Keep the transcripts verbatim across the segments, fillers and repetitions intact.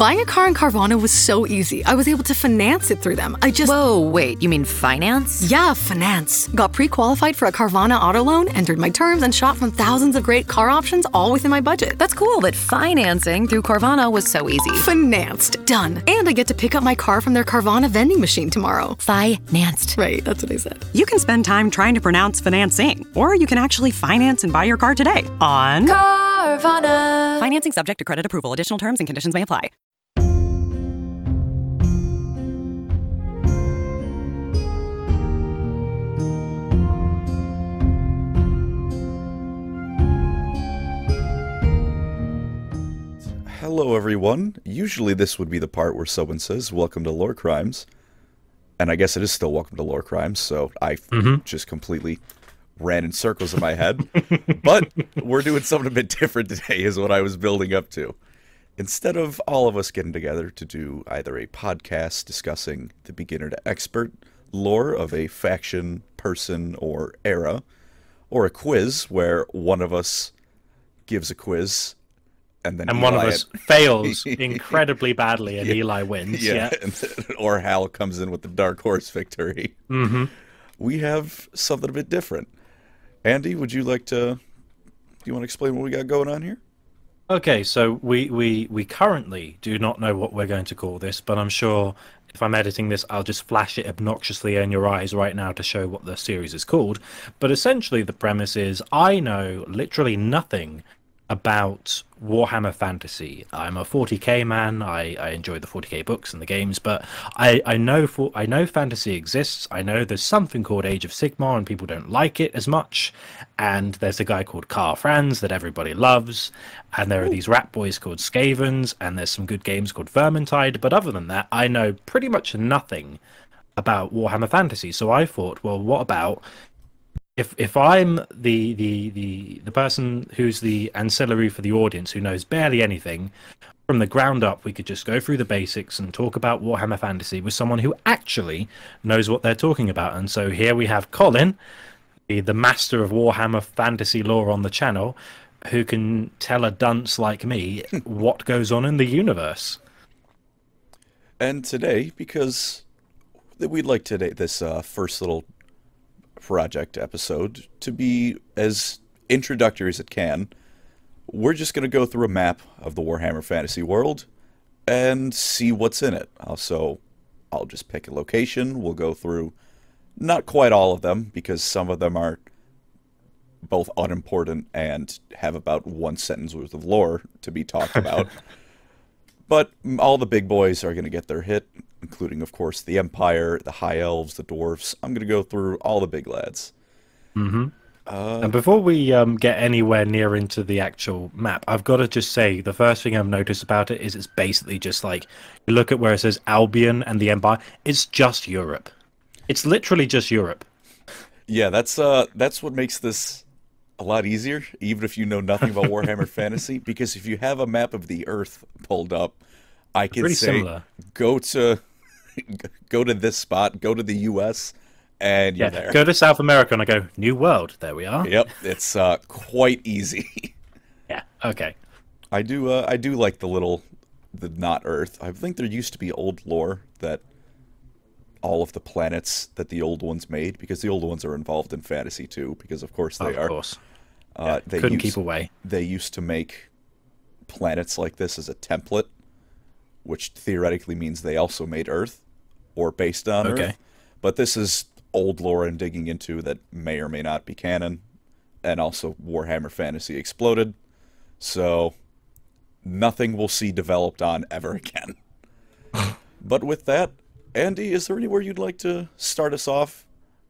Buying a car in Carvana was so easy. I was able to finance it through them. I just... Whoa, wait, you mean finance? Yeah, finance. Got pre-qualified for a Carvana auto loan, entered my terms, and shot from thousands of great car options all within my budget. That's cool, but financing through Carvana was so easy. Financed. Done. And I get to pick up my car from their Carvana vending machine tomorrow. Financed. Right, that's what I said. You can spend time trying to pronounce financing, or you can actually finance and buy your car today on Carvana. Financing subject to credit approval. Additional terms and conditions may apply. Hello everyone. Usually this would be the part where someone says, welcome to Lore Crimes. And I guess it is still welcome to Lore Crimes, so I mm-hmm. just completely ran in circles in my head. But we're doing something a bit different today is what I was building up to. Instead of all of us getting together to do either a podcast discussing the beginner to expert lore of a faction, person, or era, or a quiz where one of us gives a quiz and then and Eli one of us fails incredibly badly and yeah. Eli wins. Yeah, yeah. And, or Hal comes in with the dark horse victory. Mm-hmm. We have something a bit different. Andy, would you like to, do you want to explain what we got going on here? Okay, so we, we, we currently do not know what we're going to call this, but I'm sure if I'm editing this, I'll just flash it obnoxiously in your eyes right now to show what the series is called. But essentially the premise is I know literally nothing about Warhammer Fantasy. I'm a forty K man. I, I enjoy the forty K books and the games, but I, I know for I know fantasy exists. I know there's something called Age of Sigmar and people don't like it as much. And there's a guy called Karl Franz that everybody loves. And there are these rat boys called Skavens, and there's some good games called Vermintide. But other than that, I know pretty much nothing about Warhammer Fantasy. So I thought, well, what about If if I'm the, the, the, the person who's the ancillary for the audience who knows barely anything, from the ground up, we could just go through the basics and talk about Warhammer Fantasy with someone who actually knows what they're talking about. And so here we have Colin, the, the master of Warhammer Fantasy lore on the channel, who can tell a dunce like me what goes on in the universe. And today, because we'd like today this uh, first little project episode to be as introductory as it can, we're just going to go through a map of the Warhammer Fantasy world and see what's in it. Also, I'll just pick a location. We'll go through not quite all of them because some of them are both unimportant and have about one sentence worth of lore to be talked about. But all the big boys are going to get their hit, including, of course, the Empire, the High Elves, the Dwarves. I'm going to go through all the big lads. Mm-hmm. Uh, and before we um, get anywhere near into the actual map, I've got to just say, the first thing I've noticed about it is it's basically just like, you look at where it says Albion and the Empire, it's just Europe. It's literally just Europe. Yeah, that's uh, that's what makes this a lot easier, even if you know nothing about Warhammer Fantasy, because if you have a map of the Earth pulled up, I can Pretty say, similar. go to go to this spot, go to the U S, and you're Yeah, there. go to South America and I go, New World, there we are. Yep, it's uh, quite easy. Yeah, okay. I do uh, I do like the little, the not Earth. I think there used to be old lore that all of the planets that the old ones made, because the old ones are involved in fantasy too, because of course they of are. Of course. Uh, yeah, they couldn't used, keep away. They used to make planets like this as a template, which theoretically means they also made Earth, or based on okay. Earth. But this is old lore I'm digging into that may or may not be canon, and also Warhammer Fantasy exploded, so nothing we'll see developed on ever again. But with that, Andy, is there anywhere you'd like to start us off?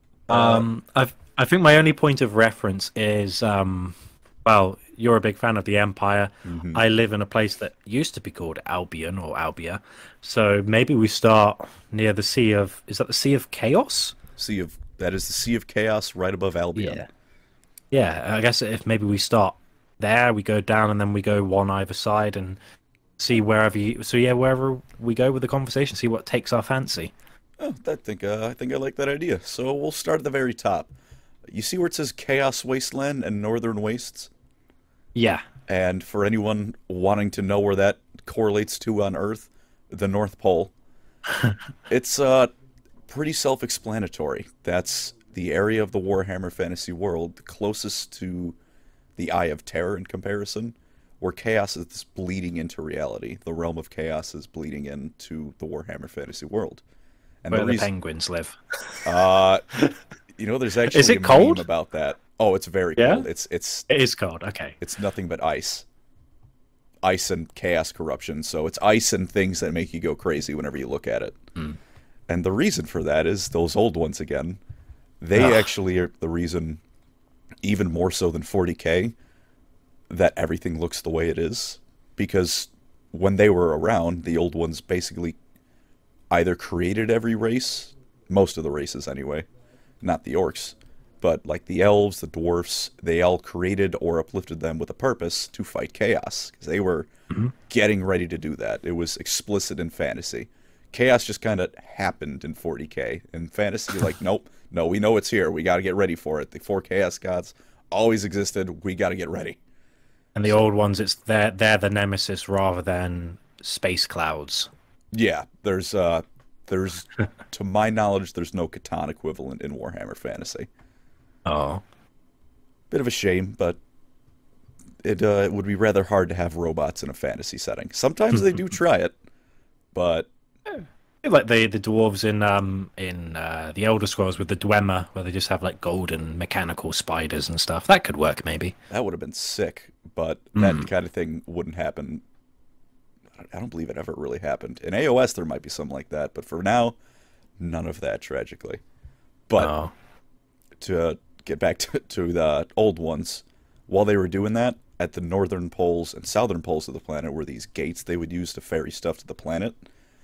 Um, uh, I've, I think my only point of reference is, um, well, you're a big fan of the Empire. Mm-hmm. I live in a place that used to be called Albion or Albia. So maybe we start near the Sea of... Is that the Sea of Chaos? Sea of... That is the Sea of Chaos right above Albion. Yeah. Yeah, I guess if maybe we start there, we go down and then we go one either side and see wherever you... So yeah, wherever we go with the conversation, see what takes our fancy. Oh, I think, uh, I think I like that idea. So we'll start at the very top. You see where it says Chaos Wasteland and Northern Wastes? Yeah. And for anyone wanting to know where that correlates to on Earth, the North Pole. It's uh, pretty self-explanatory. That's the area of the Warhammer Fantasy world closest to the Eye of Terror in comparison, where chaos is bleeding into reality. The realm of chaos is bleeding into the Warhammer Fantasy world. And Where the, the reason, penguins live. uh, you know, there's actually Is it a cold? meme about that. Oh, it's very Yeah? cold. It's it's It is cold. Okay. it's nothing but ice. Ice and chaos corruption. So it's ice and things that make you go crazy whenever you look at it. Mm. And the reason for that is those old ones again. They Ugh. actually are the reason, even more so than forty K, that everything looks the way it is. Because when they were around, the old ones basically either created every race, most of the races anyway, not the orcs, but like the elves, the dwarfs, they all created or uplifted them with a purpose to fight chaos. Because they were Mm-hmm. getting ready to do that. It was explicit in fantasy. Chaos just kind of happened in forty K. In fantasy, like, nope, no, we know it's here. We got to get ready for it. The four chaos gods always existed. We got to get ready. And the old ones, it's they're they're the nemesis rather than space clouds. Yeah, there's, uh, there's, to my knowledge, there's no Catan equivalent in Warhammer Fantasy. Oh. Bit of a shame, but it, uh, it would be rather hard to have robots in a fantasy setting. Sometimes they do try it, but Like the the dwarves in um in uh, the Elder Scrolls with the Dwemer, where they just have like golden mechanical spiders and stuff. That could work maybe. that would have been sick. But that kind of thing wouldn't happen. I don't believe it ever really happened. In A O S, there might be something like that, but for now, none of that, tragically. But Oh. to get back to, to the old ones, while they were doing that, at the northern poles and southern poles of the planet were these gates they would use to ferry stuff to the planet.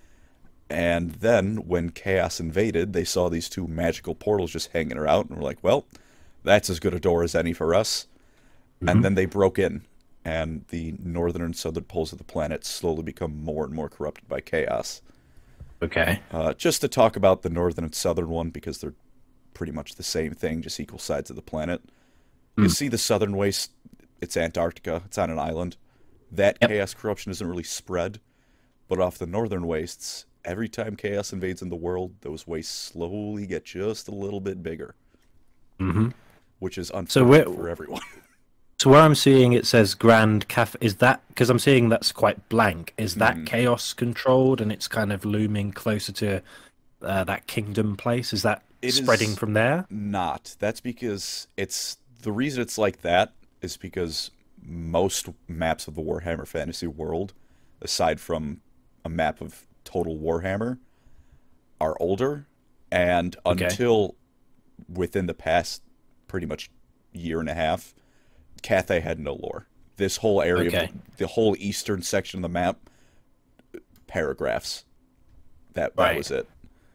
And then, when Chaos invaded, they saw these two magical portals just hanging around, and were like, well, that's as good a door as any for us. Mm-hmm. And then they broke in, and the northern and southern poles of the planet slowly become more and more corrupted by Chaos. Okay. Uh, just to talk about the northern and southern one, because they're pretty much the same thing, just equal sides of the planet. Mm. You see the southern waste, it's Antarctica, it's on an island. That Yep. chaos corruption isn't really spread, but off the northern wastes, every time chaos invades in the world, those wastes slowly get just a little bit bigger. Mm-hmm. Which is So unfortunate we're- for everyone. So where I'm seeing it says Grand Cafe, is that because I'm seeing that's quite blank? Is that Mhm. chaos controlled and it's kind of looming closer to uh, that kingdom place? Is that It spreading is from there? Not. That's because it's the reason it's like that is because most maps of the Warhammer Fantasy world, aside from a map of Total Warhammer, are older, and Okay. until within the past pretty much year and a half, Cathay had no lore. This whole area, Okay. of the, the whole eastern section of the map, paragraphs. That that Right. was it.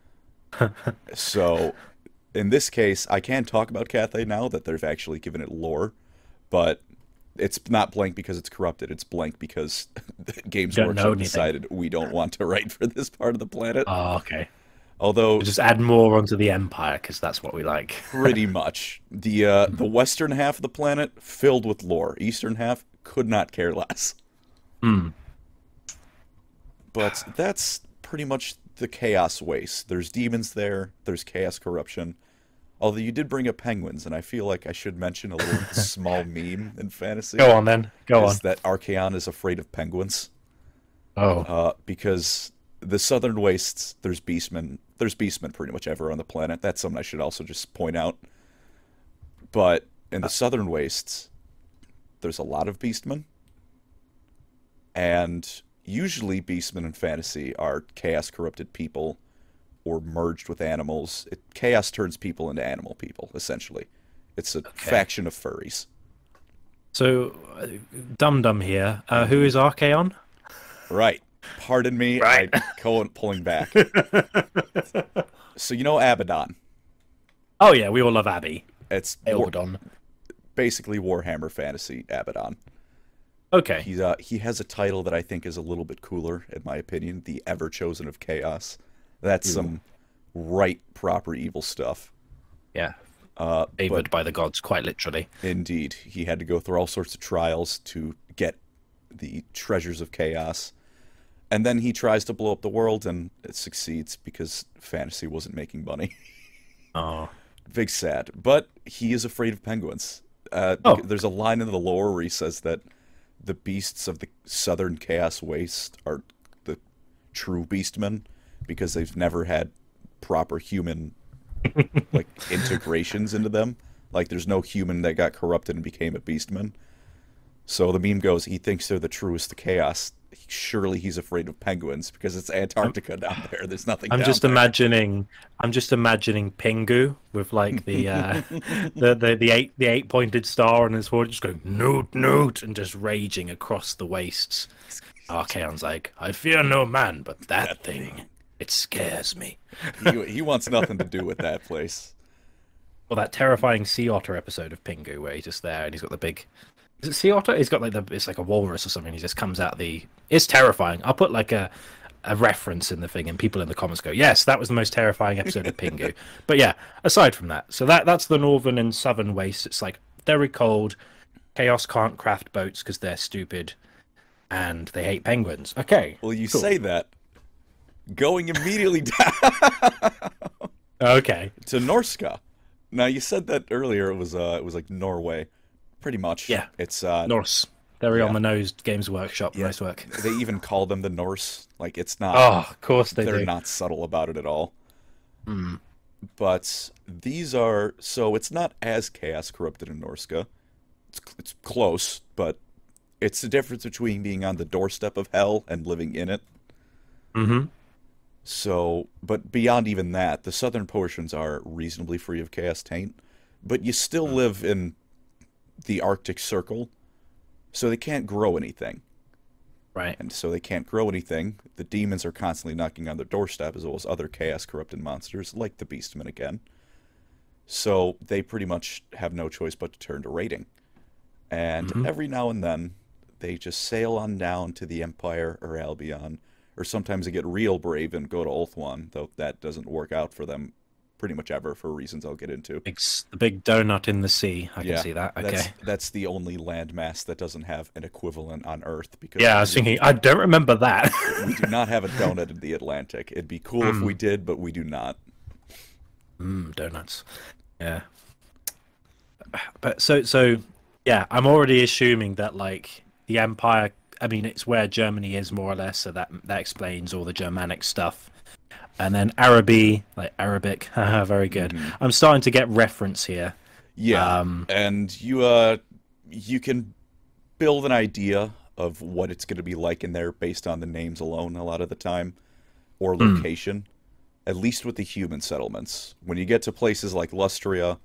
So, in this case, I can talk about Cathay now that they've actually given it lore, but it's not blank because it's corrupted. It's blank because Games Don't know Workshop anything. decided we don't want to write for this part of the planet. Oh, okay. Although, Just add more onto the Empire because that's what we like. pretty much the uh, the western half of the planet filled with lore. Eastern half could not care less. Hmm. But that's pretty much the chaos waste. There's demons there. There's chaos corruption. Although you did bring up penguins, and I feel like I should mention a little small meme in fantasy. Go on then. Go is on. that Archaon is afraid of penguins. Oh. Uh, because the southern wastes, there's beastmen. There's beastmen pretty much everywhere on the planet. That's something I should also just point out. But in the southern wastes, there's a lot of beastmen. And usually beastmen in fantasy are chaos corrupted people or merged with animals. It, chaos turns people into animal people, essentially. It's a faction of furries. So, uh, Dum Dum here. Uh, who is Archaon? Right. Pardon me. Right. I go pulling back. So you know Abaddon. Oh yeah, we all love Abby. It's war, Eldon. basically Warhammer Fantasy Abaddon. Okay. He's uh, he has a title that I think is a little bit cooler, in my opinion. The Ever Chosen of Chaos. That's some right proper evil stuff. Yeah. Uh, Favored but by the gods, quite literally. indeed, he had to go through all sorts of trials to get the treasures of chaos. And then he tries to blow up the world, and it succeeds because fantasy wasn't making money. Oh. Big sad. But he is afraid of penguins. Uh, Oh. There's a line in the lore where he says that the beasts of the southern Chaos Waste are the true beastmen because they've never had proper human like integrations into them. Like there's no human that got corrupted and became a beastman. So the meme goes, he thinks they're the truest to chaos. Surely he's afraid of penguins because it's Antarctica down there. There's nothing. I'm down just there. imagining. I'm just imagining Pingu with like the uh, the, the the eight the eight pointed star on his sword, just going noot noot and just raging across the wastes. Archaon's like, I fear no man, but that, that thing, thing, it scares me. he, he wants nothing to do with that place. Well, that terrifying sea otter episode of Pingu where he's just there and he's got the big. Is it sea otter? He's got like the. It's like a walrus or something. He just comes out of the. It's terrifying. I'll put like a, a reference in the thing, and people in the comments go, "Yes, that was the most terrifying episode of Pingu." But yeah, aside from that, so that that's the northern and southern waste. It's like very cold. Chaos can't craft boats because they're stupid, and they hate penguins. Okay. Well, you cool. say that. Going immediately down. Okay. To Norska. Now you said that earlier. It was uh, it was like Norway. Pretty much. Yeah. It's uh Norse. Very yeah. on the nose. Games Workshop. Yeah. Nice work. They even call them the Norse. Like it's not. Oh, of course they they're do. not subtle about it at all. Mm. But these are so it's not as chaos corrupted in Norska. It's it's close, but it's the difference between being on the doorstep of hell and living in it. Mm-hmm. So, but beyond even that, the southern portions are reasonably free of chaos taint, but you still live in the Arctic Circle, so they can't grow anything. Right. And so they can't grow anything. The demons are constantly knocking on their doorstep, as well as other chaos-corrupted monsters, like the Beastmen again. So they pretty much have no choice but to turn to raiding. And Mm-hmm. every now and then, they just sail on down to the Empire or Albion, or sometimes they get real brave and go to Ulthuan, though that doesn't work out for them pretty much ever for reasons I'll get into. It's the big donut in the sea. I Yeah, can see that. Okay. That's, that's the only landmass that doesn't have an equivalent on Earth. Because Yeah, I was thinking, I don't remember that. we do not have a donut in the Atlantic. It'd be cool if Mm. we did, but we do not. Mmm, donuts. Yeah. But so, so, yeah, I'm already assuming that, like, the Empire, I mean, it's where Germany is, more or less, so that that explains all the Germanic stuff. And then Araby, like Arabic, haha, very good. Mm-hmm. I'm starting to get reference here. Yeah, Um, and you uh, you can build an idea of what it's going to be like in there based on the names alone a lot of the time, or Hmm. location, at least with the human settlements. When you get to places like Lustria,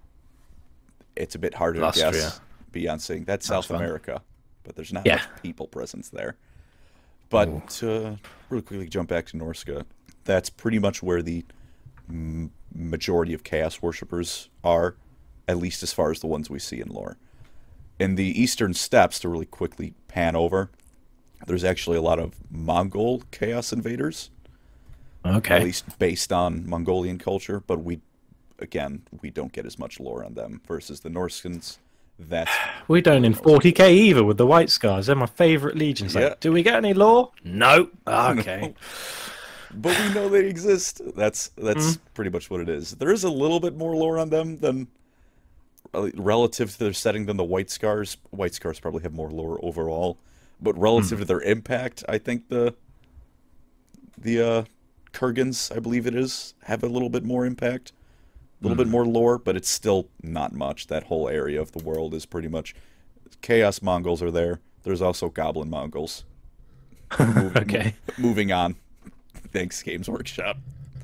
it's a bit harder to Lustria. guess beyond saying that's South fun. America, but there's not Yeah. much people presence there. But to really quickly jump back to Norska, that's pretty much where the m- majority of Chaos worshippers are, at least as far as the ones we see in lore. In the Eastern Steppes, to really quickly pan over, there's actually a lot of Mongol Chaos invaders, Okay. at least based on Mongolian culture, but we, again, we don't get as much lore on them versus the Norskans. That's We don't in forty K either with the White Scars. They're my favourite legions. Like, Yeah. do we get any lore? No. Okay. but we know they exist. That's that's Mm. pretty much what it is. There is a little bit more lore on them than relative to their setting than the White Scars. White Scars probably have more lore overall, but relative Mm. to their impact, I think the the uh, Kurgans, I believe it is, have a little bit more impact, a little Mm. bit more lore, but it's still not much. That whole area of the world is pretty much Chaos Mongols are there. There's also Goblin Mongols. Move- Okay. mo- moving on. Thanks, Games Workshop.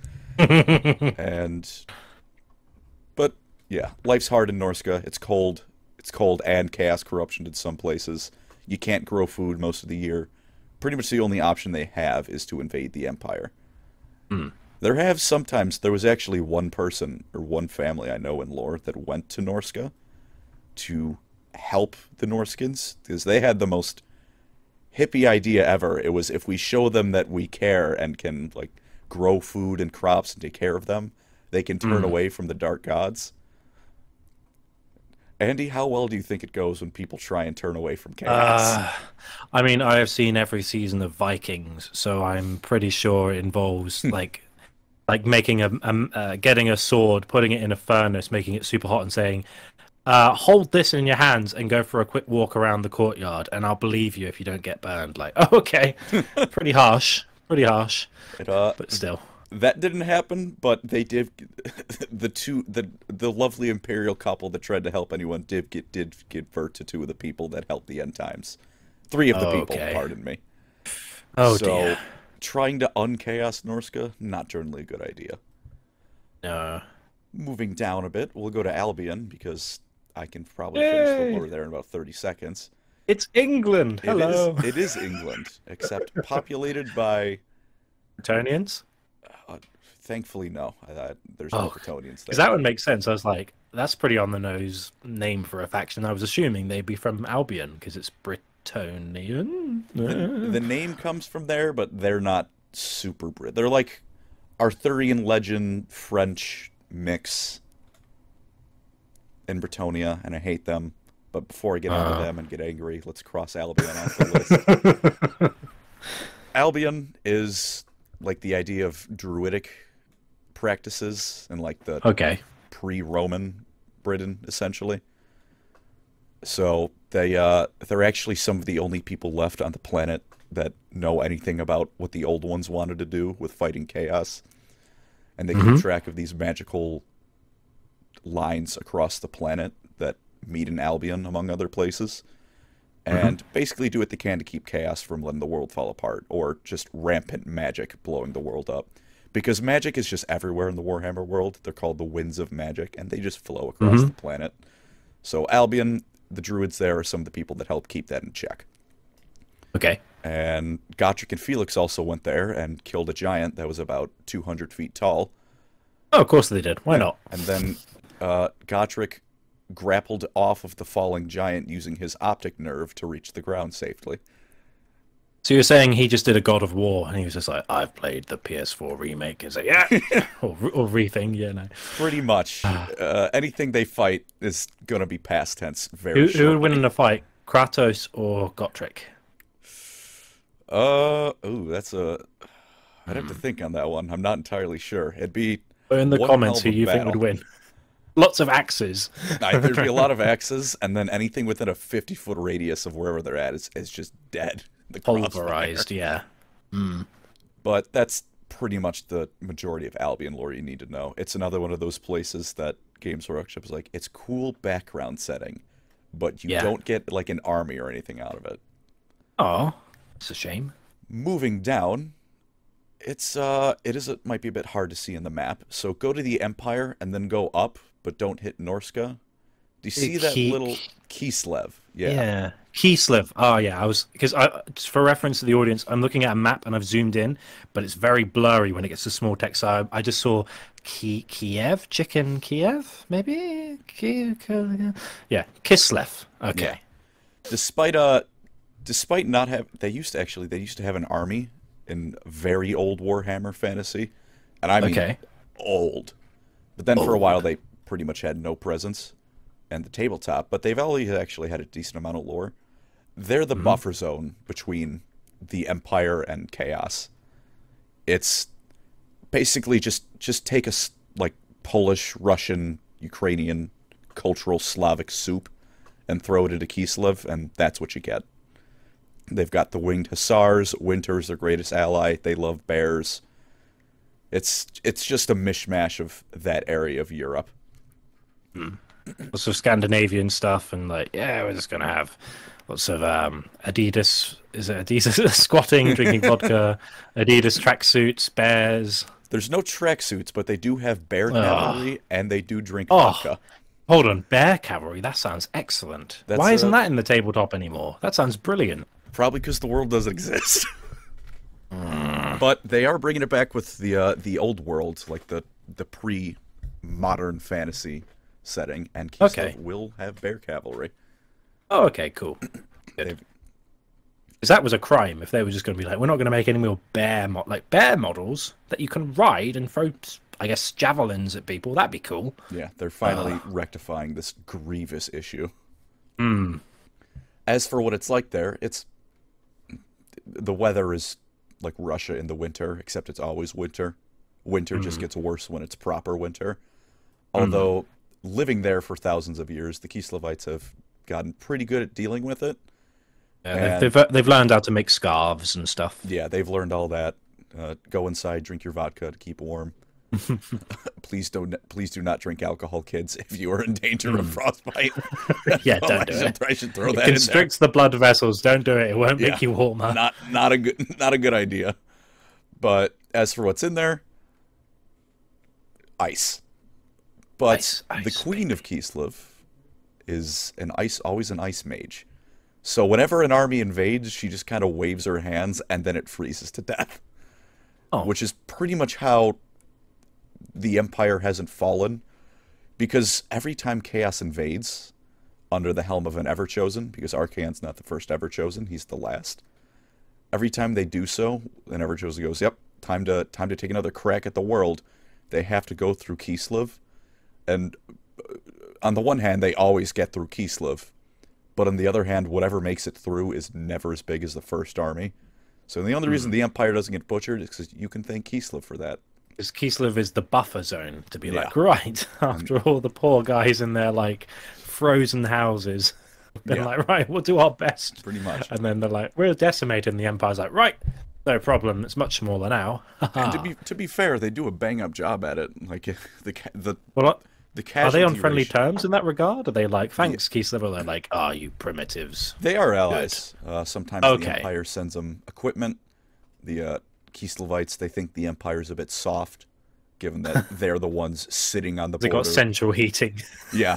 and, but yeah, life's hard in Norska. It's cold. It's cold and chaos corruption in some places. You can't grow food most of the year. Pretty much the only option they have is to invade the Empire. Mm. There have sometimes, there was actually one person or one family I know in lore that went to Norska to help the Norskins because they had the most hippie idea ever. It was if we show them that we care and can like grow food and crops and take care of them, they can turn Mm. away from the dark gods. Andy, how well do you think it goes when people try and turn away from chaos? Uh, I mean, I have seen every season of Vikings, so I'm pretty sure it involves like, like making a, a uh, getting a sword, putting it in a furnace, making it super hot, and saying, uh, "Hold this in your hands and go for a quick walk around the courtyard, and I'll believe you if you don't get burned." Like, oh, okay, pretty harsh, pretty harsh, It, uh, but still. That didn't happen, but they did. The two, the the lovely imperial couple that tried to help anyone did get did give birth to two of the people that helped the end times. Three of the people, Okay. pardon me. Oh so, dear. trying to unchaos Norska, not generally a good idea. No. Moving down a bit, we'll go to Albion because I can probably finish the Yay! lore there in about thirty seconds. It's England. It Hello. is, it is England, except populated by. Bretonians. Uh, thankfully, no. Uh, there's no Oh, Bretonians there. Because that would make sense. I was like, that's pretty on the nose name for a faction. I was assuming they'd be from Albion because it's Bretonian. The, the name comes from there, but they're not super Brit. They're like Arthurian legend French mix in Bretonia, and I hate them. But before I get onto Uh. them and get angry, let's cross Albion off the list. Albion is like the idea of druidic practices and like the Okay. pre-Roman Britain, essentially. So they uh, they're actually some of the only people left on the planet that know anything about what the old ones wanted to do with fighting chaos, and they keep track of these magical lines across the planet that meet in Albion, among other places, and basically do what they can to keep chaos from letting the world fall apart, or just rampant magic blowing the world up. Because magic is just everywhere in the Warhammer world. They're called the winds of magic, and they just flow across the planet. So Albion, the druids there, are some of the people that help keep that in check. Okay. And Gotrek and Felix also went there and killed a giant that was about two hundred feet tall. Oh, of course they did. Why not? And then uh, Gotrek grappled off of the falling giant using his optic nerve to reach the ground safely. So you're saying he just did a God of War, and he was just like, "I've played the P S four remake." Is like, yeah, or or rething, yeah, no. Pretty much. uh, anything they fight is going to be past tense very Who, shortly. who would win in a fight, Kratos or Gotrek? Uh, ooh, that's a... I'd have to think on that one. I'm not entirely sure. It'd be... Put in the one comments hell who of a you think would battle. win. Lots of axes. I, there'd be a lot of axes, and then anything within a fifty-foot radius of wherever they're at is, is just dead. The crossfire. Pulverized, yeah. But that's pretty much the majority of Albion lore you need to know. It's another one of those places that Games Workshop is like, it's cool background setting, but you Yeah. don't get like an army or anything out of it. Oh, it's a shame. Moving down, it's uh, it is it might be a bit hard to see in the map. So go to the Empire and then go up, but don't hit Norska. Do you see that Ki- little Kislev? Yeah. Yeah. Kislev. Oh, yeah. I was because I just for reference to the audience, I'm looking at a map and I've zoomed in, but it's very blurry when it gets to small text. So I, I just saw Ki- Kiev, chicken Kiev, maybe. Ki- Ki- yeah, Kislev. Okay. Yeah. Despite uh, despite not have they used to actually they used to have an army in very old Warhammer fantasy, and I mean Okay. old. But then for a while they pretty much had no presence and the tabletop, but they've always actually had a decent amount of lore. They're the buffer zone between the Empire and Chaos. It's basically just just take a s- like Polish, Russian, Ukrainian cultural Slavic soup and throw it into Kislev, and that's what you get. They've got the winged hussars. Winter's their greatest ally. They love bears. It's it's just a mishmash of that area of Europe. Lots of Scandinavian stuff, and like, yeah, we're just gonna have lots of um, Adidas. Is it Adidas squatting, drinking vodka? Adidas tracksuits, bears. There's no tracksuits, but they do have bear Ugh. cavalry, and they do drink Oh. vodka. Hold on, bear cavalry. That sounds excellent. That's, Why isn't uh, that in the tabletop anymore? That sounds brilliant. Probably because the world doesn't exist. But they are bringing it back with the uh, the old world, like the the pre-modern fantasy setting, and Kislev Okay. will have bear cavalry. Oh, okay, cool. They've- Because that was a crime if they were just going to be like, we're not going to make any more bear mo- like bear models that you can ride and throw I guess, javelins at people. That'd be cool. Yeah, they're finally uh. rectifying this grievous issue. Hmm. As for what it's like there, it's the weather is like Russia in the winter, except it's always winter. Winter mm. just gets worse when it's proper winter. Although mm. living there for thousands of years, the Kislevites have gotten pretty good at dealing with it. Yeah, they've, they've they've learned how to make scarves and stuff. Yeah, they've learned all that. Uh, go inside, drink your vodka to keep warm. Please don't. Please do not drink alcohol, kids. If you are in danger mm. of frostbite, yeah, don't I do should, it. I should throw it that. It constricts the blood vessels. Don't do it. It won't yeah, make you warmer. Not not a good not a good idea. But as for what's in there, ice. But ice, ice, the queen baby. of Kislev is an ice, always an ice mage. So whenever an army invades, she just kind of waves her hands, and then it freezes to death. Oh. Which is pretty much how the Empire hasn't fallen, because every time Chaos invades under the helm of an Everchosen, because Archaon's not the first Everchosen, he's the last. Every time they do so, an Everchosen goes, "Yep, time to time to take another crack at the world." They have to go through Kislev, and on the one hand, they always get through Kislev, but on the other hand, whatever makes it through is never as big as the first army. So the only reason mm. the Empire doesn't get butchered is because you can thank Kislev for that. Because Kislev is the buffer zone to be yeah. like, right, after all the poor guys in their like frozen houses, they're yeah. like, right, we'll do our best. Pretty much. And then they're like, we're decimated, and the Empire's like, right, no problem, it's much smaller now. And to be to be fair, they do a bang up job at it. Like the the well, the are they on friendly ratio, terms in that regard? Are they like, thanks, yeah. Kislev? Or they're like, ah, oh, you primitives. They are allies. Uh, sometimes okay. the Empire sends them equipment. The uh, Kislevites, they think the Empire's a bit soft, given that they're the ones sitting on the they border. They got central heating. Yeah.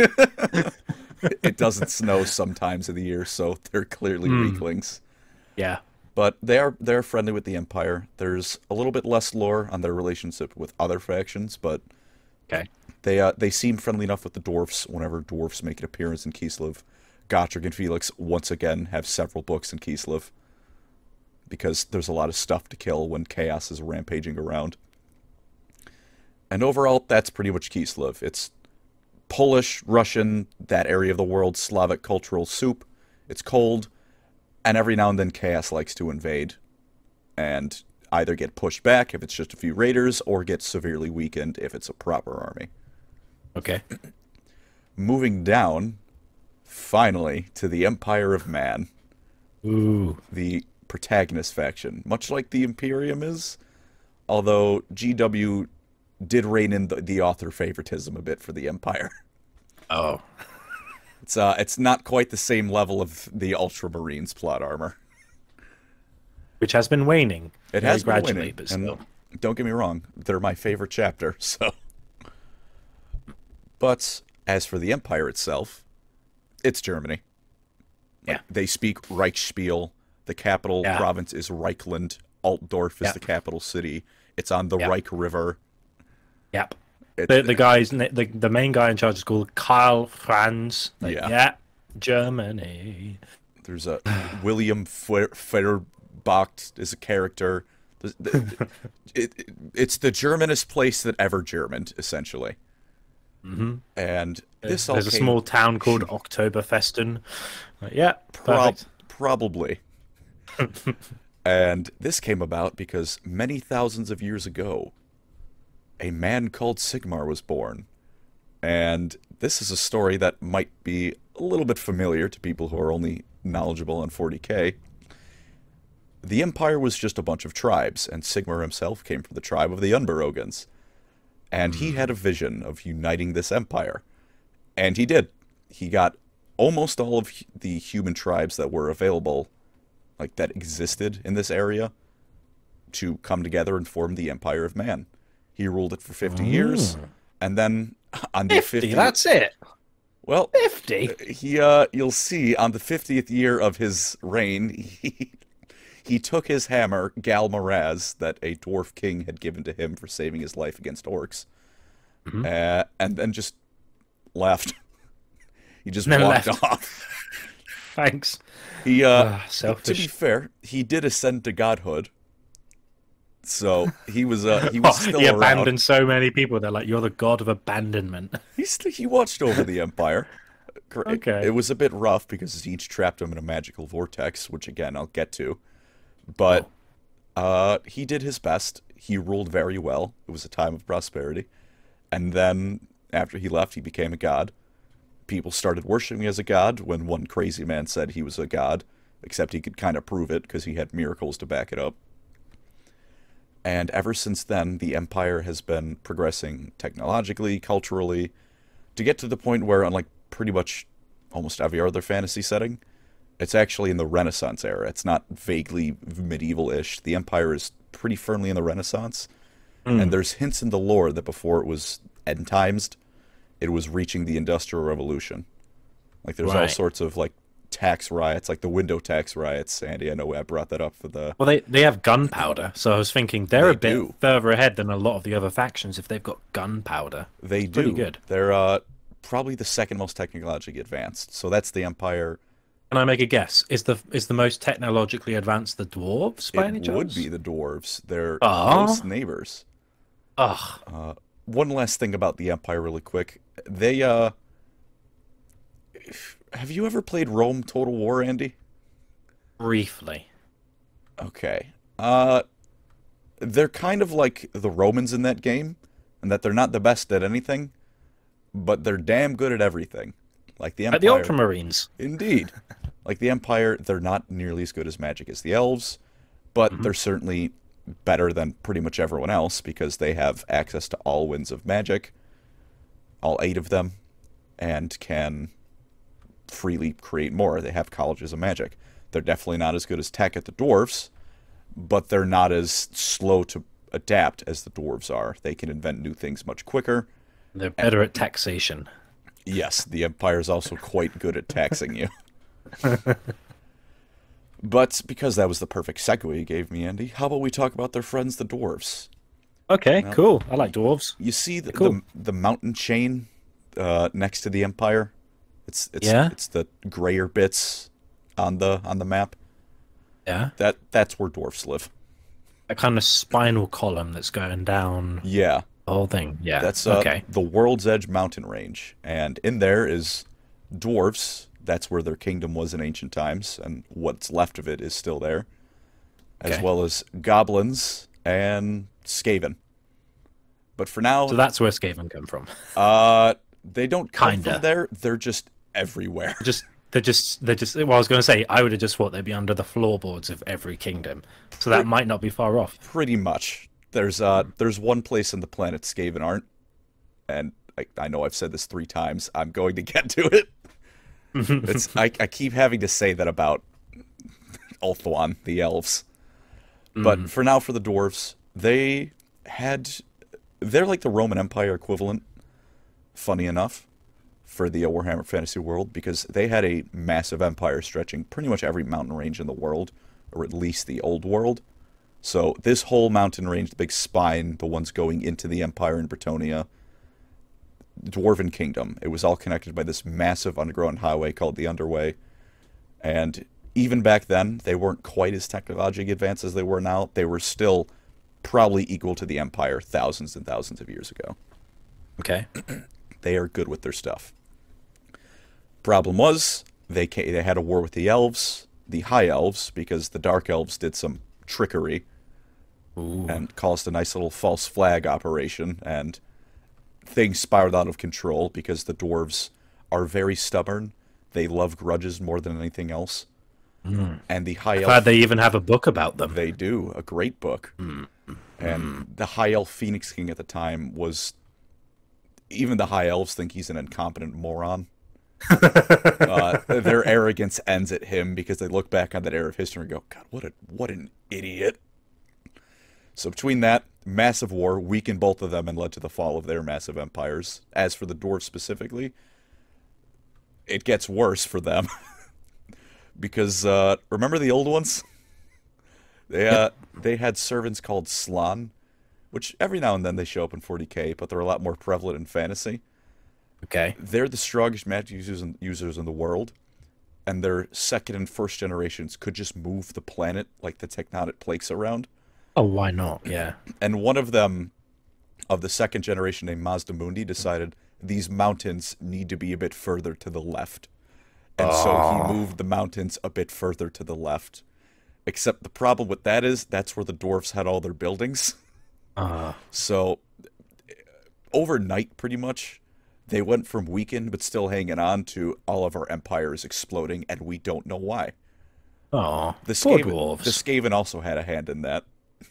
It doesn't snow sometimes of the year, so they're clearly mm. weaklings. Yeah. But they are they're friendly with the Empire. There's a little bit less lore on their relationship with other factions, but okay. they uh, they seem friendly enough with the dwarfs whenever dwarfs make an appearance in Kislev. Gotrek and Felix once again have several books in Kislev, because there's a lot of stuff to kill when Chaos is rampaging around. And overall, that's pretty much Kislev. It's Polish, Russian, that area of the world, Slavic cultural soup. It's cold, and every now and then Chaos likes to invade, and either get pushed back if it's just a few raiders, or get severely weakened if it's a proper army. Okay. Moving down, finally, to the Empire of Man. Ooh. The protagonist faction, much like the Imperium is, although G W did rein in the, the author favoritism a bit for the Empire. Oh. It's uh, it's not quite the same level of the Ultramarines plot armor. Which has been waning. It has been gradually, waning, but and still. Don't get me wrong, they're my favorite chapter, so... But as for the Empire itself, it's Germany. Like, yeah. They speak Reichsspiel. The capital yeah. province is Reichland. Altdorf is yeah. the capital city. It's on the yeah. Reich River. Yep. The, the guy's the the main guy in charge is called Karl Franz. Like, yeah. yeah. Germany. There's a William Feuerbach is a character. The, the, it, it, it's the Germanest place that ever Germaned, essentially. Mm-hmm. And this all There's a came... small town called Oktoberfesten. Like, yeah, Prob- probably. And this came about because many thousands of years ago, a man called Sigmar was born. And this is a story that might be a little bit familiar to people who are only knowledgeable on forty K. The Empire was just a bunch of tribes, and Sigmar himself came from the tribe of the Unberogans. And he had a vision of uniting this empire. And he did. He got almost all of the human tribes that were available, like that existed in this area, to come together and form the Empire of Man. He ruled it for fifty mm. years, and then on the fifty, fiftieth... that's it? Well, fifty? He, uh, you'll see, on the fiftieth year of his reign, he... He took his hammer, Gal Maraz, that a dwarf king had given to him for saving his life against orcs, mm-hmm. uh, and then just left. He just then walked left. off. Thanks. He, uh, uh, selfish. To be fair, he did ascend to godhood, So he was uh, he was Oh, still he around. abandoned so many people. They're like, you're the god of abandonment. He st- he watched over the Empire. Cor- Okay. It was a bit rough because Siege trapped him in a magical vortex, which again I'll get to. But uh, he did his best. He ruled very well. It was a time of prosperity. And then after he left, he became a god. People started worshiping him as a god when one crazy man said he was a god, except he could kind of prove it because he had miracles to back it up. And ever since then, the Empire has been progressing technologically, culturally, to get to the point where, unlike pretty much almost every other fantasy setting, it's actually in the Renaissance era. It's not vaguely medieval-ish. The Empire is pretty firmly in the Renaissance. Mm. And there's hints in the lore that before it was end times, it was reaching the Industrial Revolution. Like, there's right. all sorts of, like, tax riots, like the window tax riots. Andy, I know I brought that up for the... Well, they, they have gunpowder, so I was thinking they're They a bit do. further ahead than a lot of the other factions if they've got gunpowder. They It's do. pretty good. They're uh, probably the second most technologically advanced. So that's the Empire. Can I make a guess? Is the is the most technologically advanced the dwarves by any It chance? would be the dwarves. They're Aw. close neighbors. Ugh. Uh, one last thing about the Empire really quick. They, uh... if- have you ever played Rome Total War, Andy? Briefly. Okay. Uh, they're kind of like the Romans in that game, in that they're not the best at anything, but they're damn good at everything. Like the Empire. Like the Ultramarines. Indeed. Like the Empire, they're not nearly as good as magic as the elves, but Mm-hmm. they're certainly better than pretty much everyone else because they have access to all winds of magic, all eight of them, and can freely create more. They have colleges of magic. They're definitely not as good as tech at the dwarves, but they're not as slow to adapt as the dwarves are. They can invent new things much quicker. They're better at taxation. Yes, the Empire is also quite good at taxing you. But because that was the perfect segue you gave me, Andy, how about we talk about their friends, the dwarves? Okay, cool. I like dwarves. You see the Cool. the, the mountain chain uh, next to the Empire? It's it's Yeah. it's the grayer bits on the on the map. Yeah. That that's where dwarves live. A kind of spinal column that's going down Yeah. the whole thing. Yeah. That's uh, okay. the World's Edge mountain range, and in there is dwarves. That's where their kingdom was in ancient times, and what's left of it is still there, as Okay. well as goblins and Skaven. But for now, So that's where Skaven come from. uh, they don't come Kinda. from there. They're just everywhere. Just they're just they're just. Well, I was going to say I would have just thought they'd be under the floorboards of every kingdom, so that might not be far off. Pretty much. There's uh, there's one place on the planet Skaven aren't, and I, I know I've said this three times. I'm going to get to it. It's I, I keep having to say that about Ulthuan, the elves. But for now, for the dwarves, they had... They're like the Roman Empire equivalent, funny enough, for the Warhammer Fantasy world, because they had a massive empire stretching pretty much every mountain range in the world, or at least the old world. So this whole mountain range, the big spine, the ones going into the Empire in Bretonia, Dwarven Kingdom. It was all connected by this massive underground highway called the Underway. And even back then, they weren't quite as technologically advanced as they were now. They were still probably equal to the Empire thousands and thousands of years ago. Okay. They are good with their stuff. Problem was, they ca they had a war with the elves, the High Elves, because the Dark Elves did some trickery and caused a nice little false flag operation, and things spiraled out of control because the dwarves are very stubborn. They love grudges more than anything else. Mm. And the High Glad Elf, they even have a book about them. they do, a great book. And the High Elf Phoenix King at the time was, even the High Elves think he's an incompetent moron. uh, their arrogance ends at him because they look back on that era of history and go, God, what a what an idiot. So between that, massive war weakened both of them and led to the fall of their massive empires. As for the dwarves specifically, it gets worse for them. Because, uh, remember the old ones? They, uh, they had servants called Slann, which every now and then they show up in forty K, but they're a lot more prevalent in fantasy. Okay. They're the strongest magic users in, users in the world, and their second and first generations could just move the planet like the tectonic plates around. Oh, why not? Yeah. And one of them, of the second generation named Mazdamundi, decided these mountains need to be a bit further to the left. And oh. so he moved the mountains a bit further to the left. Except the problem with that is that's where the dwarves had all their buildings. Uh. So overnight, pretty much, they went from weakened but still hanging on to all of our empires exploding, and we don't know why. Oh, the poor Skaven, dwarves. The Skaven also had a hand in that.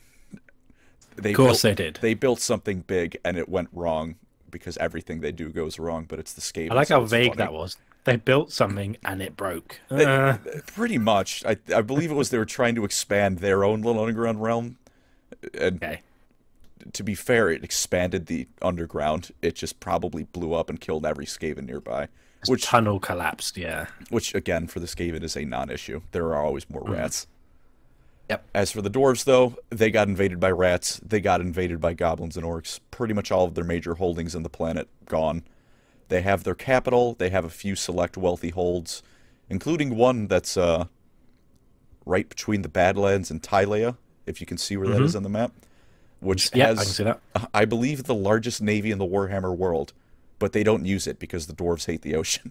They of course built, they did. They built something big, and it went wrong, because everything they do goes wrong, but it's the Skaven. I like so how vague funny. that was. They built something, and it broke. They, uh. Pretty much. I, I believe it was they were trying to expand their own little underground realm. And Okay. to be fair, it expanded the underground. It just probably blew up and killed every Skaven nearby. This Which tunnel collapsed, yeah. Which, again, for the Skaven is a non-issue. There are always more rats. Mm. Yep. As for the dwarves, though, they got invaded by rats. They got invaded by goblins and orcs. Pretty much all of their major holdings in the planet gone. They have their capital. They have a few select wealthy holds, including one that's uh, right between the Badlands and Tylea, if you can see where mm-hmm. that is on the map. Which yeah, has, I can see that. I believe, the largest navy in the Warhammer world, but they don't use it because the dwarves hate the ocean.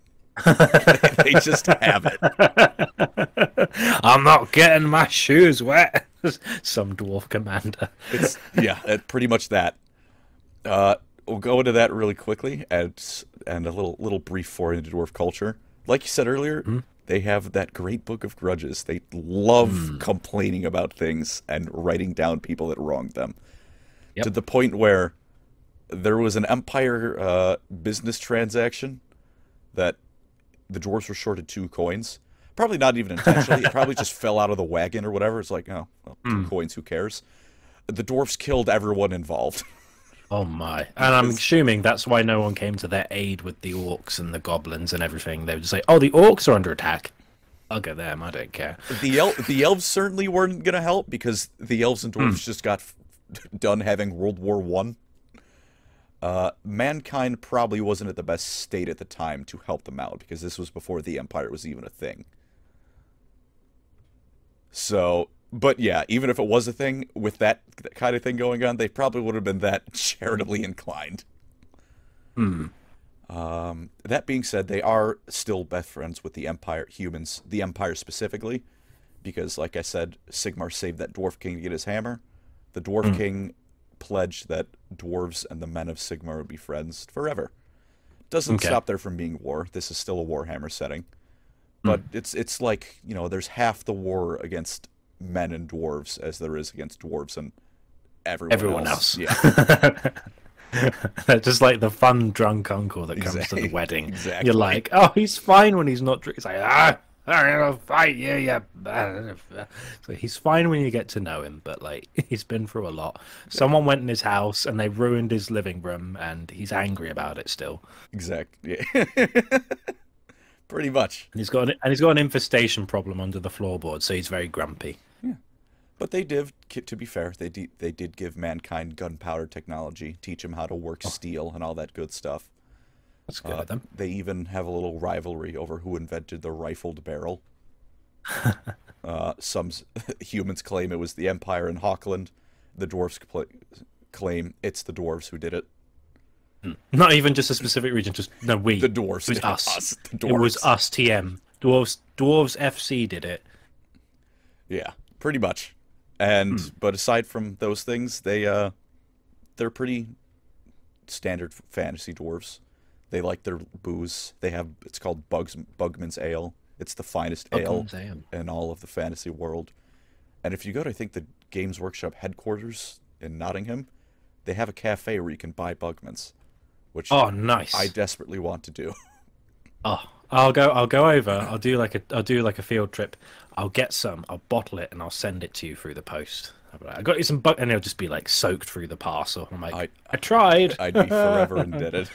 They just have it. I'm not getting my shoes wet. Some dwarf commander. It's, yeah, it, pretty much that. Uh, we'll go into that really quickly, and and a little little brief foray into dwarf culture. Like you said earlier, mm-hmm. they have that great book of grudges. They love mm. complaining about things and writing down people that wronged them. Yep. To the point where there was an Empire uh, business transaction that the dwarves were shorted two coins. Probably not even intentionally. It probably just fell out of the wagon or whatever. It's like, oh, well, two mm. coins, who cares? The dwarves killed everyone involved. Oh my. And I'm assuming that's why no one came to their aid with the orcs and the goblins and everything. They would just say, oh, the orcs are under attack. I'll go them. I don't care. The, el the elves certainly weren't going to help, because the elves and dwarves mm. just got f done having World War One. Uh, mankind probably wasn't at the best state at the time to help them out, because this was before the Empire was even a thing. So, but yeah, even if it was a thing, with that, that kind of thing going on, they probably would have been that charitably inclined. Hmm. Um, that being said, they are still best friends with the Empire, humans, the Empire specifically, because, like I said, Sigmar saved that Dwarf King to get his hammer. The Dwarf mm. King pledged that dwarves and the men of Sigmar would be friends forever. Doesn't okay. stop there from being war. This is still a Warhammer setting. But mm. it's it's like, you know, there's half the war against men and dwarves as there is against dwarves and everyone, everyone else. else. Yeah. Just like the fun drunk uncle that comes exactly. to the wedding. Exactly. You're like, oh, he's fine when he's not drinking. He's like, ah, I'm gonna fight you, yeah. So he's fine when you get to know him, but like he's been through a lot. Someone went in his house and they ruined his living room, and he's angry about it still. Exactly. Yeah. Pretty much. And he's got an, and he's got an infestation problem under the floorboard, so he's very grumpy. Yeah. But they did, to be fair, they did, they did give mankind gunpowder technology, teach them how to work oh. steel and all that good stuff. That's good uh, of them. They even have a little rivalry over who invented the rifled barrel. uh, some humans claim it was the Empire in Hawkland. The dwarves claim it's the dwarves who did it. Not even just a specific region, just no, we. The dwarves. It was us. us the it was us, T M. Dwarves, Dwarves F C did it. Yeah, pretty much. And hmm. but aside from those things, they uh, they're pretty standard fantasy dwarves. They like their booze. They have it's called Bugs Bugman's Ale. It's the finest ale, ale in all of the fantasy world. And if you go to I think the Games Workshop headquarters in Nottingham, they have a cafe where you can buy Bugman's. Which oh, nice! I desperately want to do. Oh, I'll go. I'll go over. I'll do like a. I'll do like a field trip. I'll get some. I'll bottle it and I'll send it to you through the post. I got you some, bug, and it'll just be like soaked through the parcel. I'm like, I, I tried. I'd be forever indebted.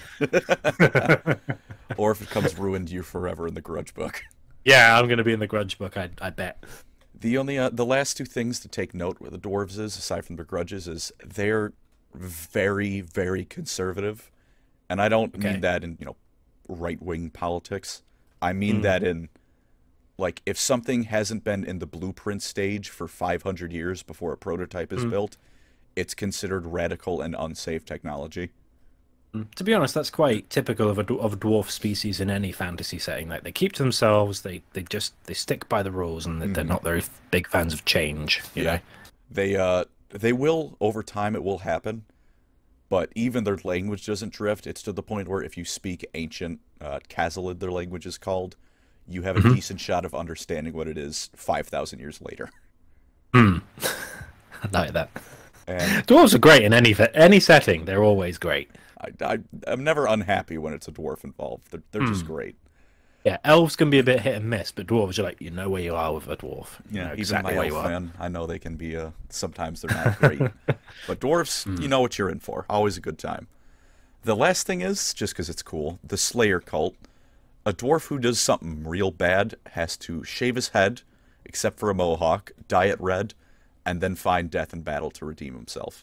Or if it comes ruined, you're forever in the grudge book. Yeah, I'm gonna be in the grudge book. I I bet. The only uh, the last two things to take note with the dwarves is, aside from their grudges, is they're very very conservative. And I don't okay. mean that in, you know, right-wing politics. I mean mm. that in like if something hasn't been in the blueprint stage for five hundred years before a prototype is mm. built, it's considered radical and unsafe technology. To be honest, that's quite typical of a of a dwarf species in any fantasy setting. Like they keep to themselves, they they just they stick by the rules, and mm-hmm. they're not very big fans of change. You yeah. know, they uh they will over time. It will happen, but even their language doesn't drift. It's to the point where if you speak ancient uh, Kazalid, their language is called, you have a mm-hmm. decent shot of understanding what it is five thousand years later. Mm. I like that. And dwarves are great in any any setting. They're always great. I, I, I'm never unhappy when it's a dwarf involved. They're, they're mm. just great. Yeah, elves can be a bit hit and miss, but dwarves are like, you know where you are with a dwarf. You yeah, know even exactly my where you elf are. fan, I know they can be, uh, sometimes they're not great. But dwarves, mm. you know what you're in for. Always a good time. The last thing is, just because it's cool, the Slayer cult. A dwarf who does something real bad has to shave his head, except for a mohawk, dye it red, and then find death in battle to redeem himself.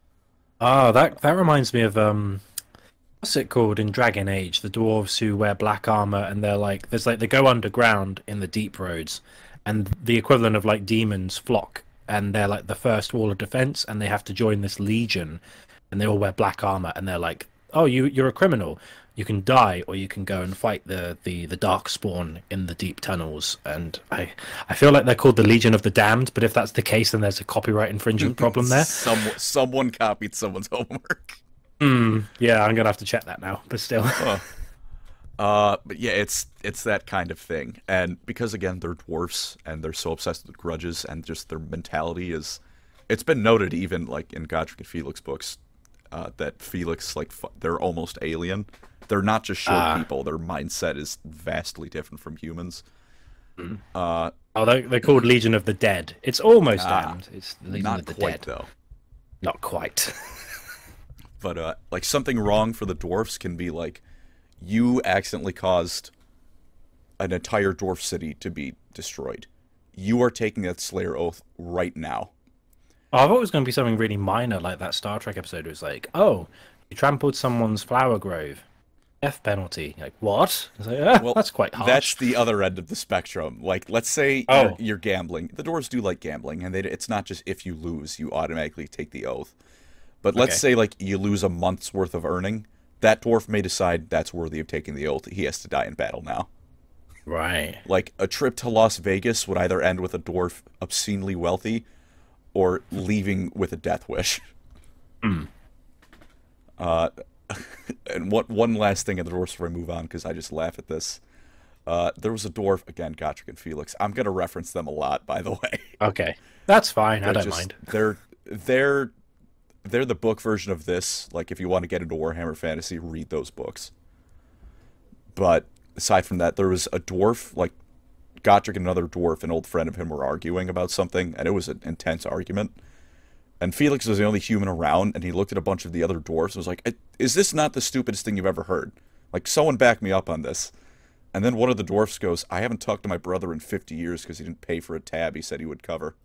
Oh, that that reminds me of um, what's it called in Dragon Age? The dwarves who wear black armor and they're like, there's like they go underground in the deep roads, and the equivalent of like demons flock, and they're like the first wall of defense, and they have to join this legion, and they all wear black armor, and they're like, oh, you you're a criminal, you can die or you can go and fight the the the dark spawn in the deep tunnels. And I I feel like they're called the Legion of the Damned, but if that's the case, then there's a copyright infringement problem there. Someone someone copied someone's homework. Mm, yeah, I'm gonna have to check that now, but still. Oh. Uh, but yeah, it's it's that kind of thing, and because again they're dwarfs and they're so obsessed with grudges and just their mentality is, it's been noted even like in Godric and Felix books, uh, that Felix like they're almost alien. They're not just short uh, people. Their mindset is vastly different from humans. Mm. Uh, oh, they're, they're called Legion of the Dead. It's almost uh, damned. It's the Legion not of the quite, Dead. Though. Not quite. But uh, like something wrong for the dwarfs can be like, you accidentally caused an entire dwarf city to be destroyed. You are taking that Slayer oath right now. Oh, I thought it was going to be something really minor, like that Star Trek episode. It was like, oh, you trampled someone's flower grove. Death penalty. Like, what? I was like, ah, well, that's quite harsh. That's the other end of the spectrum. Like, let's say oh. you're, you're gambling. The dwarves do like gambling, and they, it's not just if you lose, you automatically take the oath. But let's okay. say, like, you lose a month's worth of earning. That dwarf may decide that's worthy of taking the oath. He has to die in battle now. Right. Like, a trip to Las Vegas would either end with a dwarf obscenely wealthy or leaving with a death wish. Mm. Uh... And what one last thing in the dwarfs before I move on, because I just laugh at this. Uh, there was a dwarf, again, Godric and Felix. I'm going to reference them a lot, by the way. Okay. That's fine. They're I don't just, mind. They're, they're, they're the book version of this. Like, if you want to get into Warhammer Fantasy, read those books. But aside from that, there was a dwarf, like, Godric and another dwarf, an old friend of him, were arguing about something, and it was an intense argument. And Felix was the only human around, and he looked at a bunch of the other dwarves and was like, is this not the stupidest thing you've ever heard? Like, someone back me up on this. And then one of the dwarfs goes, I haven't talked to my brother in fifty years because he didn't pay for a tab he said he would cover.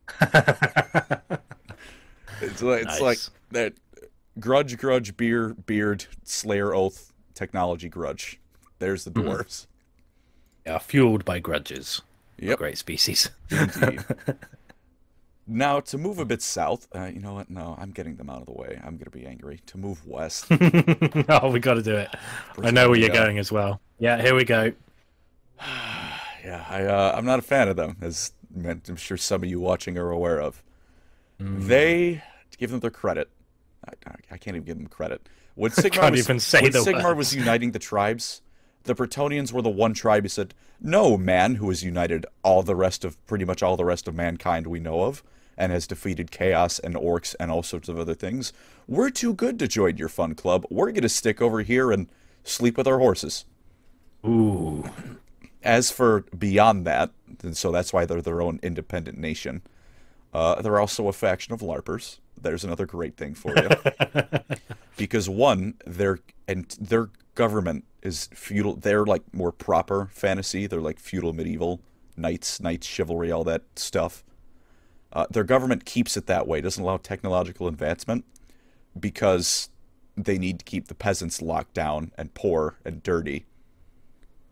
It's like, nice. It's like that grudge, grudge, beer, beard, Slayer oath, technology grudge. There's the dwarves. Yeah, fueled by grudges. Yep. Great species. Indeed. Now, to move a bit south, uh, you know what? No, I'm getting them out of the way. I'm going to be angry. To move west. Oh, we got to do it. I know where you're going as well. Yeah, here we go. Yeah, I, uh, I'm not a fan of them, as I'm sure some of you watching are aware of. Mm. They, to give them their credit, I, I can't even give them credit. When Sigmar, can't was, even say when the Sigmar words. was uniting the tribes, the Bretonnians were the one tribe who said, no man who has united all the rest of, pretty much all the rest of mankind we know of, and has defeated chaos and orcs and all sorts of other things. We're too good to join your fun club. We're going to stick over here and sleep with our horses. Ooh. As for beyond that, and so that's why they're their own independent nation, uh, they're also a faction of LARPers. There's another great thing for you. Because one, their and their government is feudal. They're like more proper fantasy. They're like feudal medieval, knights, knights, chivalry, all that stuff. Uh, their government keeps it that way, doesn't allow technological advancement, because they need to keep the peasants locked down and poor and dirty.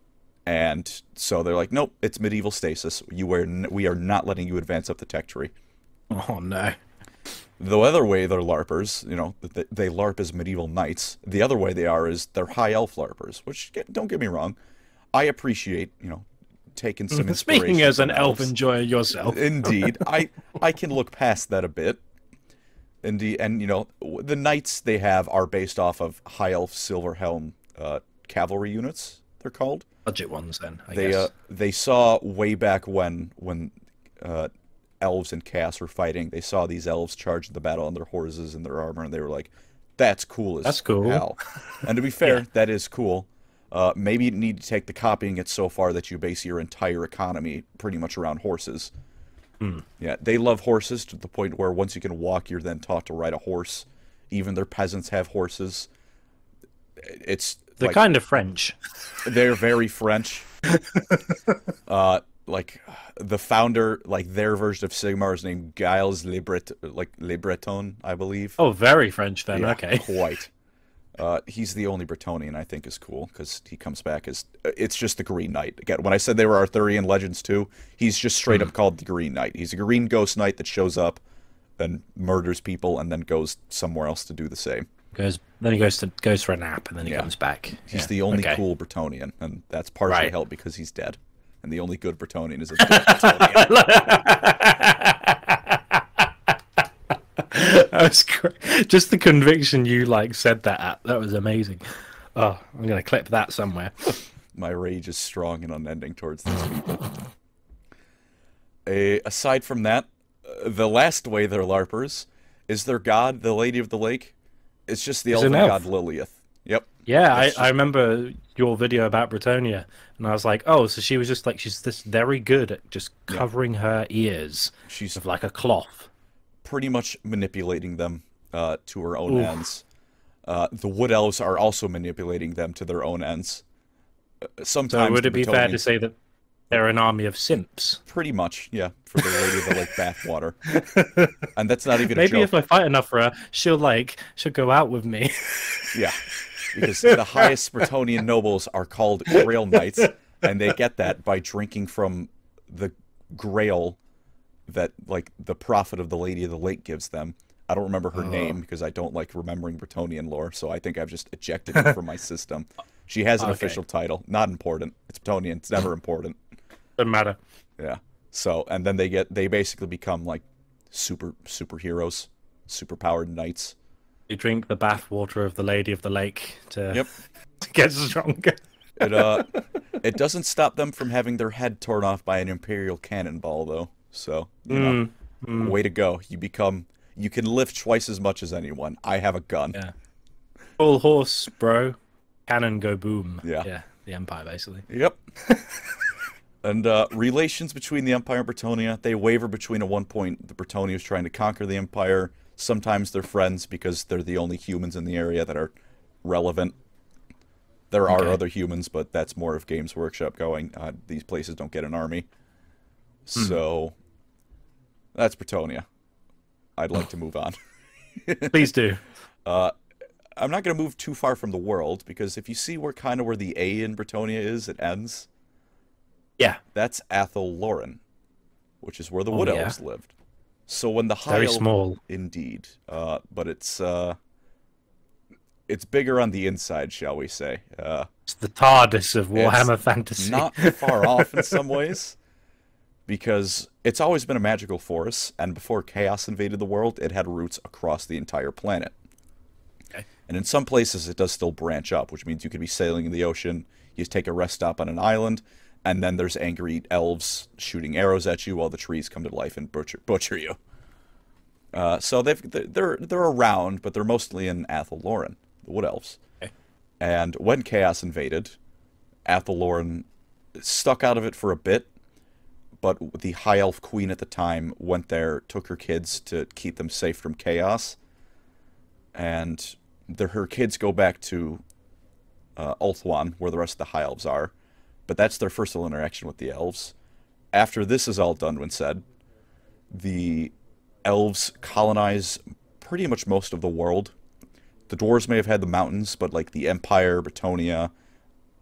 And so they're like, nope, it's medieval stasis. You are n- we are not letting you advance up the tech tree. Oh no. The other way they're LARPers, you know, they, they LARP as medieval knights. The other way they are is they're high elf LARPers, which, don't get me wrong, I appreciate, you know, taking some inspiration. Speaking as an from elf elves. enjoyer yourself. Indeed. I, I can look past that a bit. Indeed, and, you know, the knights they have are based off of high elf silver helm uh, cavalry units, they're called. Budget ones, then, I they guess. uh, they saw way back when when uh, elves and chaos were fighting. They saw these elves charge the battle on their horses and their armor, and they were like, "That's cool as That's cool." hell." And to be fair, Yeah. that is cool. Uh, maybe you need to take the copying it so far that you base your entire economy pretty much around horses. Hmm. Yeah, they love horses to the point where once you can walk, you're then taught to ride a horse. Even their peasants have horses. It's They're like, kind of French. they're very French. uh, like the founder, like their version of Sigmar is named Giles Le Bret, like Le Breton, I believe. Oh, very French then. Yeah, Okay. quite. Uh, he's the only Bretonian I think is cool because he comes back as it's just the Green Knight. Again, when I said they were Arthurian legends too, he's just straight up called the Green Knight. He's a green ghost knight that shows up and murders people and then goes somewhere else to do the same. Goes then he goes to goes for a nap and then he Yeah. comes back. He's Yeah, the only okay. cool Bretonian, and that's partially Right. helped because he's dead. And the only good Bretonian is a dead Bretonian. That's great. Just the conviction you like said that at. That was amazing. Oh, I'm gonna clip that somewhere. My rage is strong and unending towards these people. A, aside from that, uh, the last way they're LARPers is their god, the Lady of the Lake. It's just the It's elven an elf. god Lilith. Yep. Yeah, I, That's I remember your video about Bretonia, and I was like, oh, so she was just like she's this very good at just covering her ears She's with like a cloth. pretty much manipulating them uh, to her own Oof. ends. Uh, the Wood Elves are also manipulating them to their own ends. Uh, sometimes So would the it be fair to Bretonians- say that they're an army of simps? Pretty much, yeah, for the Lady of the Lake bathwater. And that's not even a Maybe joke. if I fight enough for her, she'll like she'll go out with me. Yeah, because the highest Bretonian nobles are called Grail Knights, and they get that by drinking from the Grail that, like, the prophet of the Lady of the Lake gives them. I don't remember her name because I don't like remembering Bretonian lore, so I think I've just ejected it from my system. She has an Okay. official title. Not important. It's Bretonian. It's never important. Doesn't matter. Yeah. So, and then they get, they basically become, like, super, superheroes, super-powered knights. You drink the bath water of the Lady of the Lake to, Yep. to get stronger. It uh, it doesn't stop them from having their head torn off by an imperial cannonball, though. So, you know, Mm, way to go! You become, you can lift twice as much as anyone. I have a gun. Yeah. Full horse, bro. Cannon go boom. Yeah. Yeah. The Empire, basically. Yep. And uh, relations between the Empire and Bretonia, they waver between at one point the Bretonia is trying to conquer the Empire. Sometimes they're friends because they're the only humans in the area that are relevant. There are Okay. other humans, but that's more of Games Workshop going. Uh, these places don't get an army. So, that's Bretonia. I'd like to move on. Please do. I'm not going to move too far from the world, because if you see where kind of where the A in Bretonia is, it ends. Yeah. That's Athel Loren, which is where the Oh, Wood yeah? Elves lived. So when the High Very Elf- small. indeed, uh, but it's uh, it's bigger on the inside, shall we say? Uh, It's the TARDIS of Warhammer Fantasy. not far off in some ways, because it's always been a magical force, and before Chaos invaded the world, it had roots across the entire planet. Okay. And in some places, it does still branch up, which means you could be sailing in the ocean, you take a rest stop on an island, and then there's angry elves shooting arrows at you while the trees come to life and butcher, butcher you. Uh, so they've they're they're around, but they're mostly in Athel Loren, the Wood Elves. Okay. And when Chaos invaded, Athel Loren stuck out of it for a bit, but the High Elf Queen at the time went there, took her kids to keep them safe from Chaos, and the, her kids go back to uh, Ulthuan, where the rest of the High Elves are, but that's their first little interaction with the Elves. After this is all done and said, the Elves colonize pretty much most of the world. The Dwarves may have had the mountains, but like the Empire, Bretonia,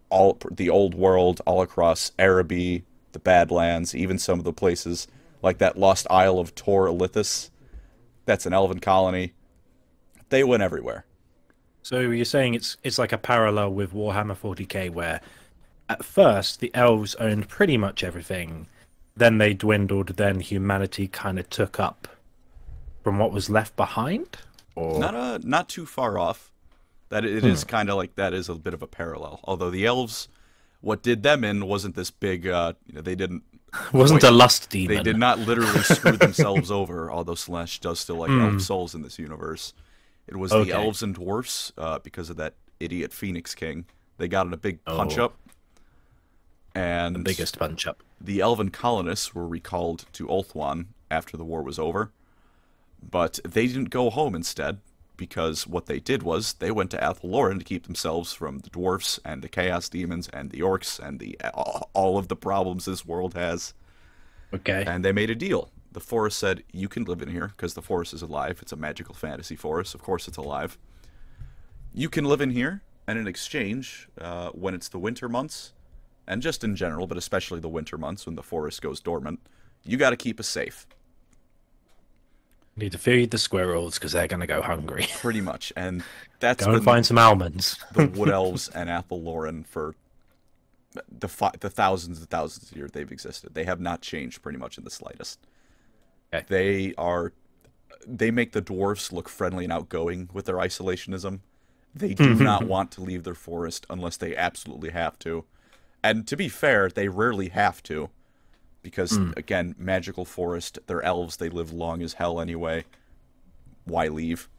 all the old world, all across Araby, the Badlands, even some of the places like that lost Isle of Tor Elithis. That's an elven colony. They went everywhere. So you're saying it's it's like a parallel with Warhammer forty K, where at first the elves owned pretty much everything, then they dwindled, then humanity kind of took up from what was left behind? Or... Not uh, not too far off. That it Hmm. is kind of like that is a bit of a parallel. Although the elves, what did them in wasn't this big. Uh, you know, they didn't. Wasn't wait, a lust demon. They did not literally screw themselves over. Although Slash does still like elf souls in this universe. It was Okay. the elves and dwarfs uh, because of that idiot Phoenix King. They got in a big punch Oh. up, and The biggest punch up. the elven colonists were recalled to Ulthuan after the war was over, but they didn't go home instead, because what they did was they went to Athaloran to keep themselves from the dwarfs and the chaos demons and the orcs and the all of the problems this world has. Okay. And they made a deal. The forest said, you can live in here, because the forest is alive. It's a magical fantasy forest. Of course it's alive. You can live in here, and in exchange, uh, when it's the winter months, and just in general, but especially the winter months when the forest goes dormant, you got to keep us safe. Need to feed the squirrels because they're going to go hungry. Pretty much. And that's Go and been find some almonds. the Wood Elves and Athaloran for the fi- the thousands and thousands of years they've existed. They have not changed pretty much in the slightest. Okay. They are, they make the dwarves look friendly and outgoing with their isolationism. They do not want to leave their forest unless they absolutely have to. And to be fair, they rarely have to. Because, again, magical forest, they're elves, they live long as hell anyway. Why leave?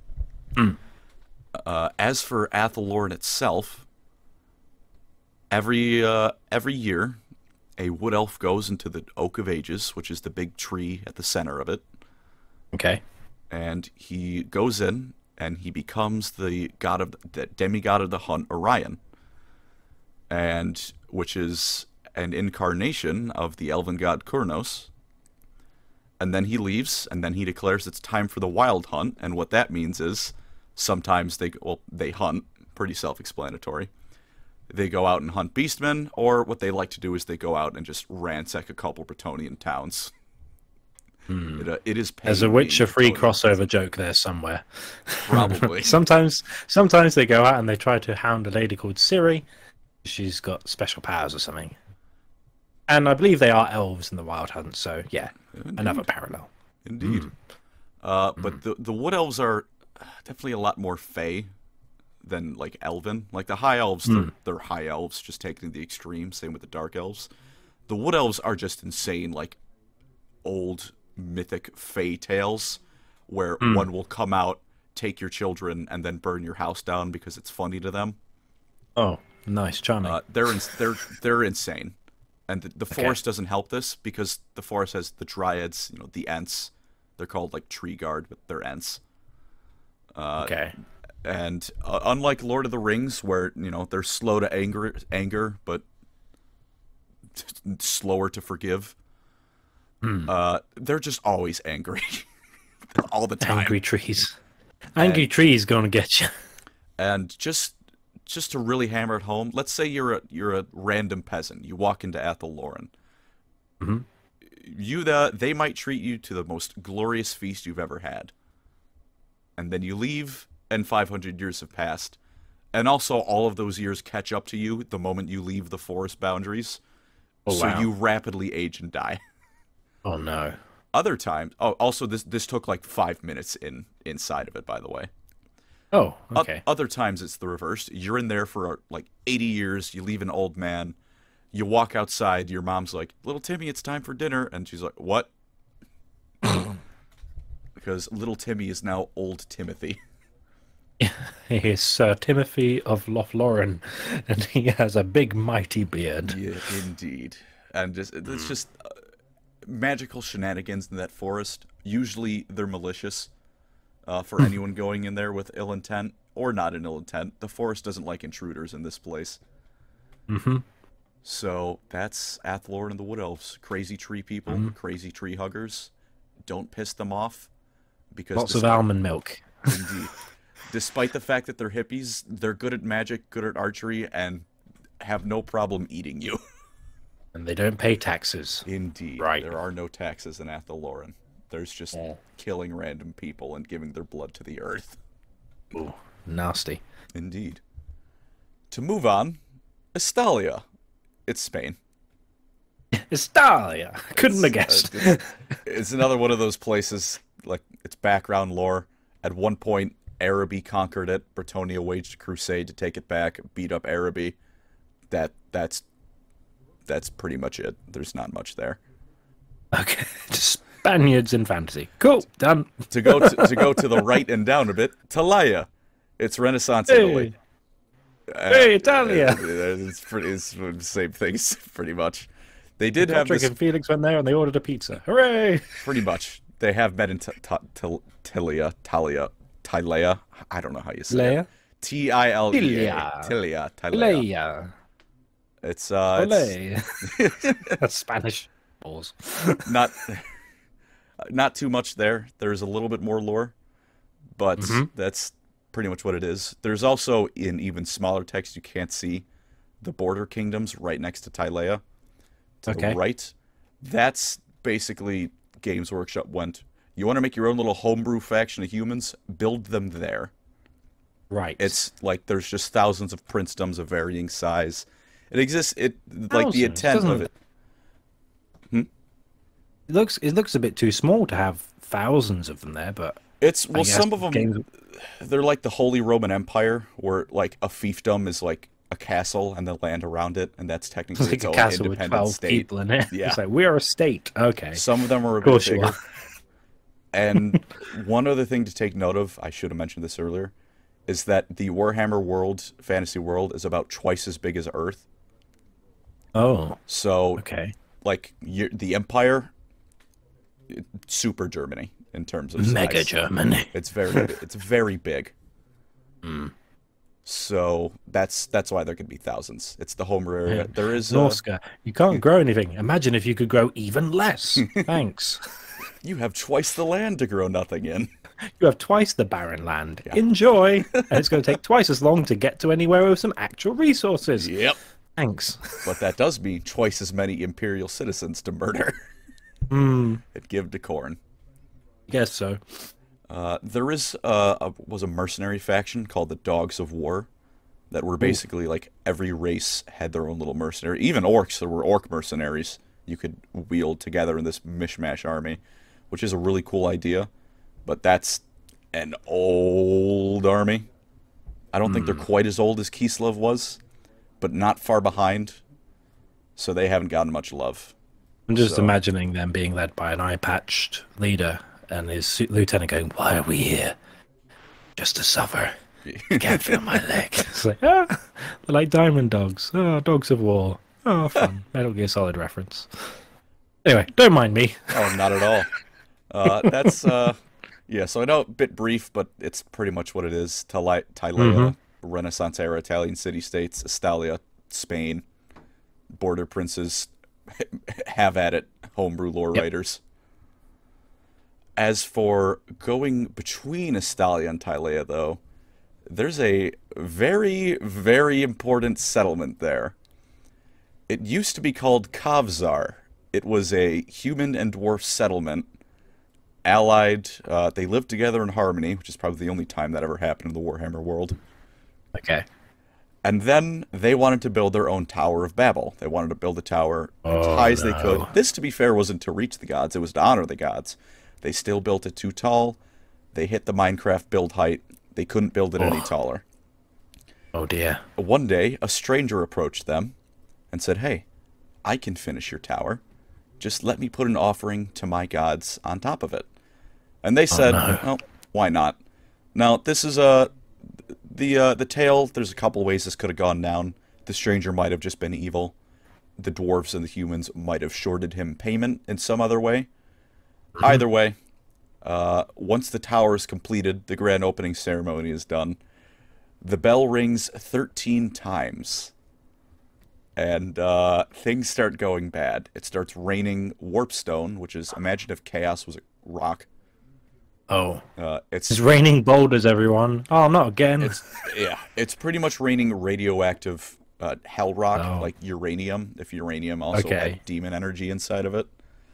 Uh, as for Athaloran itself, every uh, every year, a wood elf goes into the Oak of Ages, which is the big tree at the center of it, Okay. and he goes in and he becomes the god of the demigod of the hunt, Orion, and which is an incarnation of the elven god Kurnos. And then he leaves, and then he declares it's time for the wild hunt, and what that means is sometimes they well they hunt, pretty self-explanatory. They go out and hunt beastmen, or what they like to do is they go out and just ransack a couple Bretonnian towns. It, uh, it is There's a pain Witcher being free Bretonnian. crossover joke there somewhere. Probably. sometimes, sometimes they go out and they try to hound a lady called Ciri. She's got special powers or something. And I believe they are elves in the Wild Hunt, so yeah, another parallel. Indeed. Uh, but the the wood elves are definitely a lot more fey than like elven. Like the high elves, they're, they're high elves, just taken to the extreme. Same with the dark elves. The wood elves are just insane, like old mythic fey tales, where one will come out, take your children, and then burn your house down because it's funny to them. Oh, nice, charming. Uh, they're ins- they're they're insane, and the, the forest doesn't help this because the forest has the dryads, you know, the Ents. They're called like tree guard, but they're Ents. okay. And uh, unlike Lord of the Rings, where you know they're slow to anger, anger, but slower to forgive, uh, they're just always angry, all the time. Angry trees. Angry trees gonna get you. And just just to really hammer it home, let's say you're a you're a random peasant. You walk into Athaloran. Mhm. You the they might treat you to the most glorious feast you've ever had. And then you leave, and five hundred years have passed. And also, all of those years catch up to you the moment you leave the forest boundaries. Oh, so wow. you rapidly age and die. Oh no. Other times, oh, also this this took like five minutes in inside of it, by the way. Oh, O- okay. Other times it's the reverse. You're in there for like eighty years. You leave an old man. You walk outside. Your mom's like, "Little Timmy, it's time for dinner," and she's like, "What?" Because little Timmy is now old Timothy. He is Sir Timothy of Lothlorien, and he has a big, mighty beard. Yeah, indeed. And just, it's just uh, magical shenanigans in that forest. Usually they're malicious uh, for anyone going in there with ill intent or not an ill intent. The forest doesn't like intruders in this place. Mm-hmm. So that's Athaloran and the Wood Elves. Crazy tree people, crazy tree huggers. Don't piss them off. Because Lots this- of almond milk. Indeed. Despite the fact that they're hippies, they're good at magic, good at archery, and have no problem eating you. And they don't pay taxes. Indeed. Right. There are no taxes in Athaloran. There's just Yeah. killing random people and giving their blood to the earth. Ooh, nasty. Indeed. To move on, Estalia. It's Spain. Estalia. Couldn't have guessed. Uh, it's another one of those places, like, it's background lore. At one point, Araby conquered it. Bretonia waged a crusade to take it back, beat up Araby. That that's that's pretty much it. There's not much there. Okay. Just Spaniards in fantasy. Cool. Done. To go to, to go to the right and down a bit, Talaya. It's Renaissance Hey. Italy. Hey, Italia. Uh, it's pretty it's the same things, pretty much. They did have Patrick this and Felix went there and they ordered a pizza. Hooray! pretty much. They have met in T- T- T- Tilia, Talia, Tilea. I don't know how you say Leia? it. T I L E A. Tilia. Tilia, Tilea. Leia. It's uh, it's Olé. That's Spanish. Balls. not not too much there. There's a little bit more lore, but Mhm. that's pretty much what it is. There's also in even smaller text you can't see the border kingdoms right next to Tilea. To Okay. the right. That's basically Games Workshop went. You want to make your own little homebrew faction of humans? Build them there. Right. It's like there's just thousands of princedoms of varying size. It exists. It like Thousands, the intent doesn't of it? it. It looks it looks a bit too small to have thousands of them there, but It's I well, guess some of them games- they're like the Holy Roman Empire, where like a fiefdom is like a castle and the land around it, and that's technically it's like its a own castle with independent twelve state. people in it. Yeah. It's like we're a state. Okay. Some of them are a Of bit course you bigger. are. And one other thing to take note of, I should have mentioned this earlier, is that the Warhammer world, fantasy world, is about twice as big as Earth. Oh, So, okay. like, you the Empire, it- super Germany in terms of Mega size. Germany. It's very, it's very big. So that's that's why there could be thousands. It's the Homer area. Yeah. There is uh, Norska, you can't grow anything. Imagine if you could grow even less. Thanks. you have twice the land to grow nothing in. You have twice the barren land. Enjoy. And it's going to take twice as long to get to anywhere with some actual resources. Yep. Thanks. But that does mean twice as many imperial citizens to murder Hmm. and give to Khorne. Guess so. Uh, there is uh, a, was a mercenary faction called the Dogs of War that were basically like every race had their own little mercenary. Even orcs, there were orc mercenaries you could wield together in this mishmash army, which is a really cool idea. But that's an old army. I don't think they're quite as old as Kislev was, but not far behind. So they haven't gotten much love. I'm just So- imagining them being led by an eye-patched leader and his su- lieutenant going, "Why are we here? Just to suffer. I can't feel my leg." It's like, ah, they're like diamond dogs. Oh, dogs of war. Oh, fun. Metal Gear Solid reference. Anyway, don't mind me. Oh, not at all. Uh, that's uh, yeah. So I know a bit brief, but it's pretty much what it is. Tali- Tilea, Renaissance era Italian city-states, Estalia, Spain, border princes, have at it, homebrew lore Yep. writers. As for going between Estalia and Tilea, though, there's a very, very important settlement there. It used to be called Kavzar. It was a human and dwarf settlement, allied. Uh, they lived together in harmony, which is probably the only time that ever happened in the Warhammer world. Okay. And then they wanted to build their own Tower of Babel. They wanted to build a tower as Oh, high as they no. could. This, to be fair, wasn't to reach the gods. It was to honor the gods. They still built it too tall. They hit the Minecraft build height. They couldn't build it any Oh. taller. Oh, dear. One day, a stranger approached them and said, "Hey, I can finish your tower. Just let me put an offering to my gods on top of it." And they said, no. "Well, why not?" Now, this is a the uh, the tale. There's a couple ways this could have gone down. The stranger might have just been evil. The dwarves and the humans might have shorted him payment in some other way. Either way, uh, once the tower is completed, the grand opening ceremony is done. The bell rings thirteen times. And uh, things start going bad. It starts raining warpstone, which is, imagine if chaos was a rock. Oh. Uh, it's It's raining boulders, everyone. Oh, not again. It's yeah, it's pretty much raining radioactive uh, hell rock, Oh. like uranium, if uranium also Okay. had demon energy inside of it.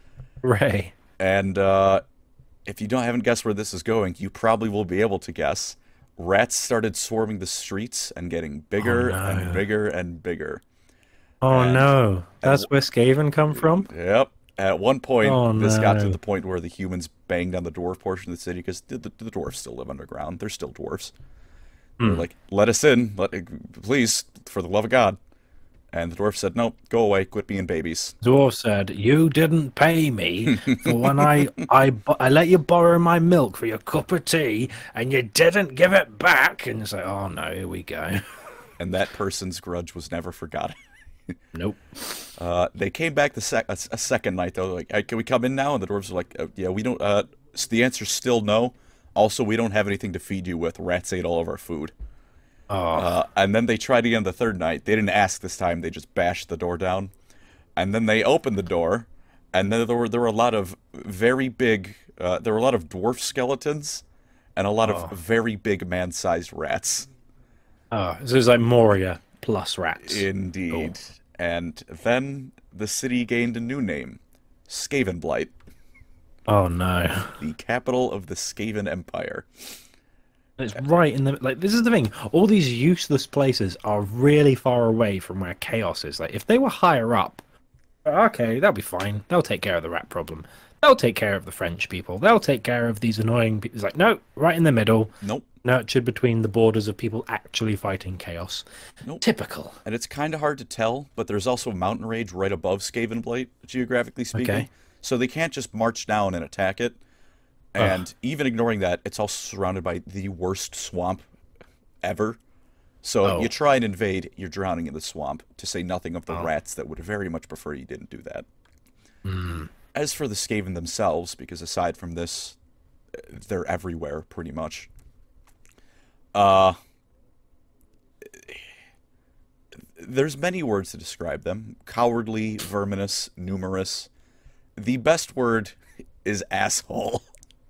Ray. And uh, if you don't haven't guessed where this is going, you probably will be able to guess. Rats started swarming the streets and getting bigger Oh, no. and bigger and bigger. Oh And- no, that's where Skaven come from. Yep. At one point, Oh, this got to no. the point where the humans banged on the dwarf portion of the city because the, the, the dwarves still live underground. They're still dwarves. Hmm. They're like, let us in, let please, for the love of God. And the dwarf said, no, go away, quit being babies. Dwarf said, "You didn't pay me for when I I bu- I let you borrow my milk for your cup of tea, and you didn't give it back." And it's like, "Oh no, here we go." And that person's grudge was never forgotten. Nope. Uh, they came back the sec- a, a second night, though. Like, hey, can we come in now? And the dwarves were like, oh, yeah, we don't. Uh, so the answer's still no. Also, we don't have anything to feed you with. Rats ate all of our food. Oh, Uh, and then they tried again the third night. They didn't ask this time. They just bashed the door down. And then they opened the door, and then there were there were a lot of very big. Uh, there were a lot of dwarf skeletons, and a lot of very big man-sized rats. oh, so it's like Moria plus rats. Indeed. And then the city gained a new name, Skavenblight, Oh no. the capital of the Skaven Empire. It's right in the like. This is the thing. All these useless places are really far away from where chaos is. Like, if they were higher up, okay, that'll be fine. They'll take care of the rat problem. They'll take care of the French people. They'll take care of these annoying people. It's like, no, right in the middle, Nope. nurtured between the borders of people actually fighting chaos. Nope. Typical. And it's kind of hard to tell, but there's also mountain rage right above Skavenblight, geographically speaking. Okay. So they can't just march down and attack it. And even ignoring that, it's also surrounded by the worst swamp ever. So Oh. you try and invade, you're drowning in the swamp, to say nothing of the rats that would very much prefer you didn't do that. As for the Skaven themselves, because aside from this, they're everywhere, pretty much. Uh, there's many words to describe them. Cowardly, verminous, numerous. The best word is asshole.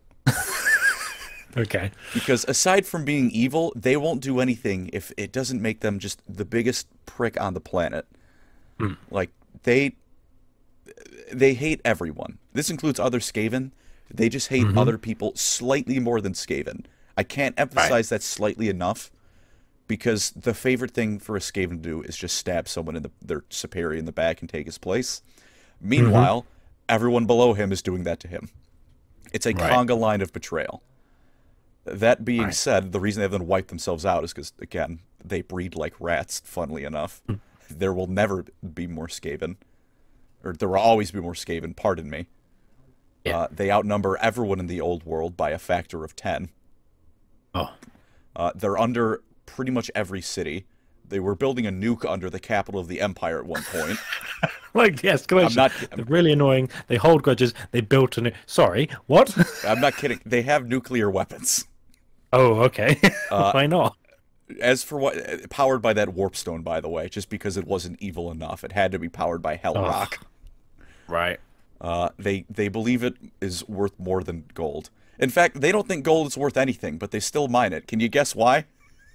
Okay. Because aside from being evil, they won't do anything if it doesn't make them just the biggest prick on the planet. Like, they they hate everyone. This includes other Skaven. They just hate other people slightly more than Skaven. I can't emphasize that slightly enough, because the favorite thing for a Skaven to do is just stab someone in the, their superior in the back and take his place. Meanwhile, everyone below him is doing that to him. It's a Right. conga line of betrayal. That being Right. said, the reason they have them wipe themselves out is because, again, they breed like rats, funnily enough. There will never be more Skaven. Or there will always be more Skaven, pardon me. Yeah. Uh, they outnumber everyone in the old world by a factor of ten. Oh. Uh, they're under pretty much every city. They were building a nuke under the capital of the Empire at one point. Like the escalation. I'm not- They're really annoying. They hold grudges. They built a new. Sorry, what? I'm not kidding. They have nuclear weapons. Oh, okay. Uh, Why not? As for what, powered by that warpstone, by the way, just because it wasn't evil enough, it had to be powered by Hell Rock. Right. Uh, they they believe it is worth more than gold. In fact, they don't think gold is worth anything, but they still mine it. Can you guess why?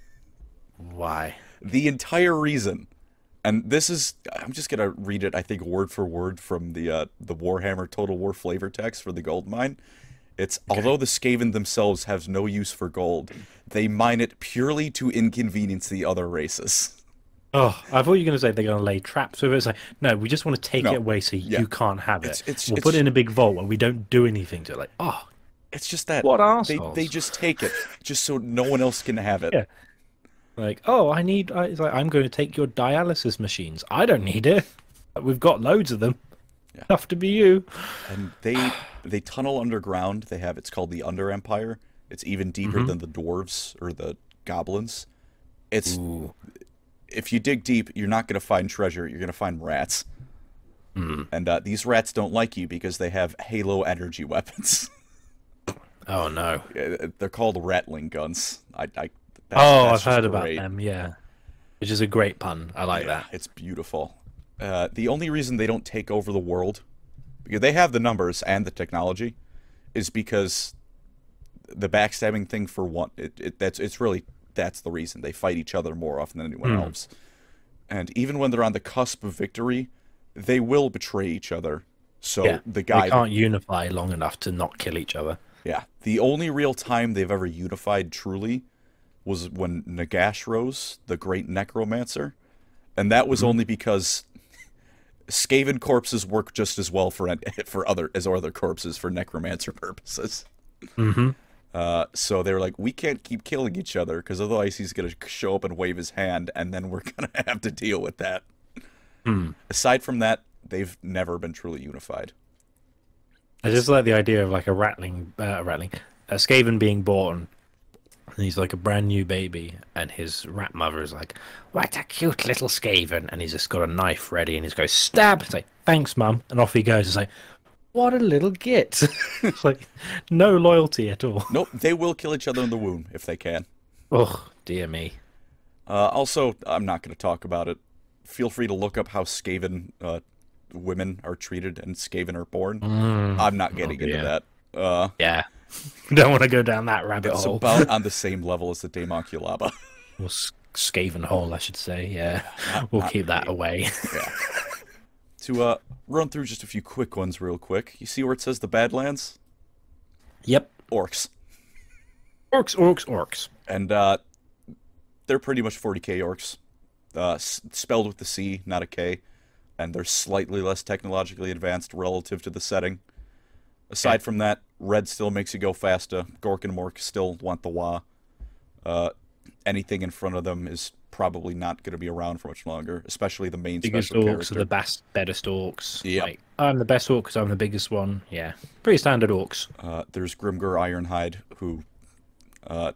Why? The entire reason, and this is, I'm just gonna read it, I think, word for word from the uh, the Warhammer Total War flavor text for the gold mine. It's, although the Skaven themselves have no use for gold, they mine it purely to inconvenience the other races. Oh, I thought you were going to say they're going to lay traps with it. It's like, no, we just want to take No. it away so Yeah. you can't have it. It's- it's- we'll it's- put it in a big vault where we don't do anything to it. Like, oh, It's just that What they, arseholes. they just take it, just so no one else can have it. Yeah. like, oh, I need. I, it's like, I'm going to take your dialysis machines. I don't need it. We've got loads of them. Yeah. Enough to be you. And they they tunnel underground. They have, it's called the Under Empire. It's even deeper than the dwarves or the goblins. It's if you dig deep, you're not going to find treasure. You're going to find rats. And uh, these rats don't like you because they have halo energy weapons. Oh no. Uh, They're called Rattling guns. I, I that's, Oh, that's I've heard just about great. them. Yeah, which is a great pun. I like Yeah, that. it's beautiful. Uh, the only reason they don't take over the world, because they have the numbers and the technology, is because the backstabbing thing, for one, it, it that's it's really that's the reason they fight each other more often than anyone Hmm. else. And even when they're on the cusp of victory, they will betray each other. So Yeah, the guy, they can't unify long enough to not kill each other. yeah, the only real time they've ever unified truly was when Nagash rose, the great necromancer, and that was only because Skaven corpses work just as well for for other as other corpses for necromancer purposes. Mm-hmm. Uh, so they were like, we can't keep killing each other because otherwise he's gonna show up and wave his hand, and then we're gonna have to deal with that. Hmm. Aside from that, they've never been truly unified. I just like the idea of like a rattling, uh, rattling, a Skaven being born, and he's like a brand new baby, and his rat mother is like, "What a cute little Skaven," and he's just got a knife ready, and he's goes stab. It's like, "Thanks, mum," and off he goes. It's like, what a little git. It's like no loyalty at all. Nope, they will kill each other in the womb if they can. Oh dear me. Uh, also, I'm not going to talk about it. Feel free to look up how Skaven uh, women are treated and Skaven are born. Mm. I'm not getting Oh, into yeah. that. Uh, Yeah, don't want to go down that rabbit it's hole. about on the same level as the Daemonculaba. Or S- Skaven hole, I should say. Yeah, not- we'll not keep that really. away. Yeah. To uh, run through just a few quick ones real quick. You see where it says the Badlands? Yep. Orcs. Orcs, orcs, orcs. And uh, they're pretty much forty K orcs. Uh, s- spelled with the C, not a K. And they're slightly less technologically advanced relative to the setting. Aside Okay. from that, red still makes you go faster. Gork and Mork still want the wah. Uh, anything in front of them is probably not going to be around for much longer, especially the main Biggest special orcs character. are the best, baddest orcs. Yep. Like, I'm the best orc because I'm the biggest one. Yeah, pretty standard orcs. Uh, there's Grimgur Ironhide, who uh,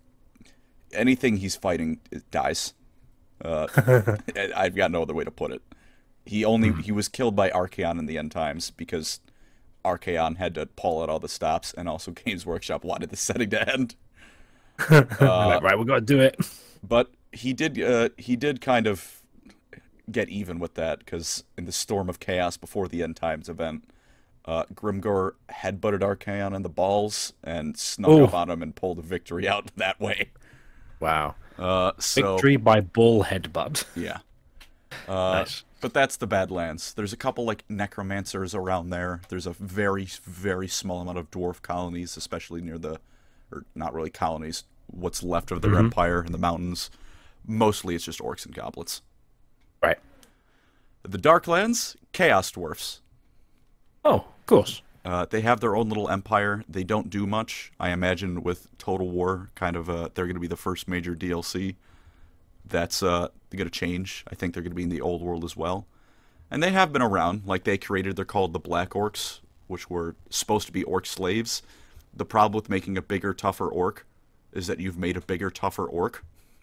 anything he's fighting it dies. Uh, I- I've got no other way to put it. He only he was killed by Archaon in the end times because Archaon had to pull out all the stops, and also Games Workshop wanted the setting to end. They're like, right, we've got to do it. But he did uh, he did kind of get even with that because in the Storm of Chaos before the End Times event, uh, Grimgor headbutted Archaon in the balls and snuck Ooh. up on him and pulled a victory out that way. Wow. Uh, so Victory by bull headbutt. yeah, uh, Nice. but that's the Badlands. There's a couple like necromancers around there. There's a very very small amount of dwarf colonies, especially near the, or not really colonies, what's left of their Mhm. empire in the mountains. Mostly it's just orcs and goblins. Right. The Darklands, Chaos Dwarfs. Oh, of course. Uh, they have their own little empire. They don't do much. I imagine with Total War, kind of, uh, they're going to be the first major D L C. That's uh, going to change. I think they're going to be in the old world as well. And they have been around. Like, they created, they're called the Black Orcs, which were supposed to be orc slaves. The problem with making a bigger, tougher orc is that you've made a bigger, tougher orc.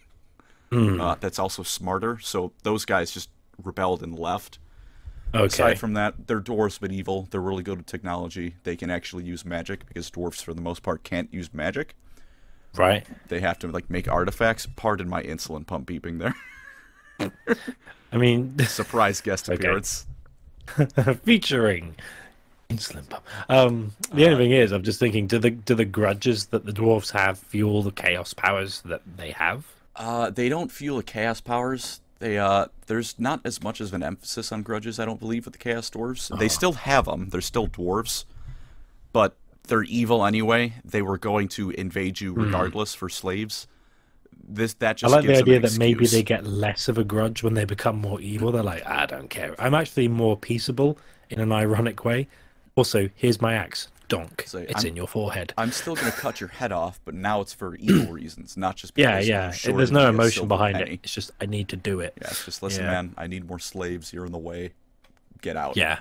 Uh, that's also smarter. So those guys just rebelled and left. Okay. Aside from that, they're dwarves but evil. They're really good at technology. They can actually use magic because dwarves, for the most part, can't use magic. Right. They have to like make artifacts. Pardon my insulin pump beeping there. I mean, Surprise guest Okay. appearance. featuring insulin pump. Um, the only thing is, I'm just thinking, do the do the grudges that the dwarves have fuel the chaos powers that they have? Uh, they don't fuel the chaos powers. They uh, there's not as much as an emphasis on grudges, I don't believe, with the chaos dwarves. They still have them. They're still dwarves, but they're evil anyway. They were going to invade you regardless for slaves. This that I just like the gives them idea an that maybe excuse. they get less of a grudge when they become more evil. They're like, I don't care. I'm actually more peaceable in an ironic way. Also, here's my axe. Donk. Say, it's I'm- in your forehead. I'm still going to cut your head off, but now it's for evil reasons, not just Yeah, because yeah. I'm sure There's it'll no be a emotion silver behind penny. it. It's just I need to do it. Yeah, it's just listen, Yeah. man. I need more slaves. You're in the way. Get out. Yeah.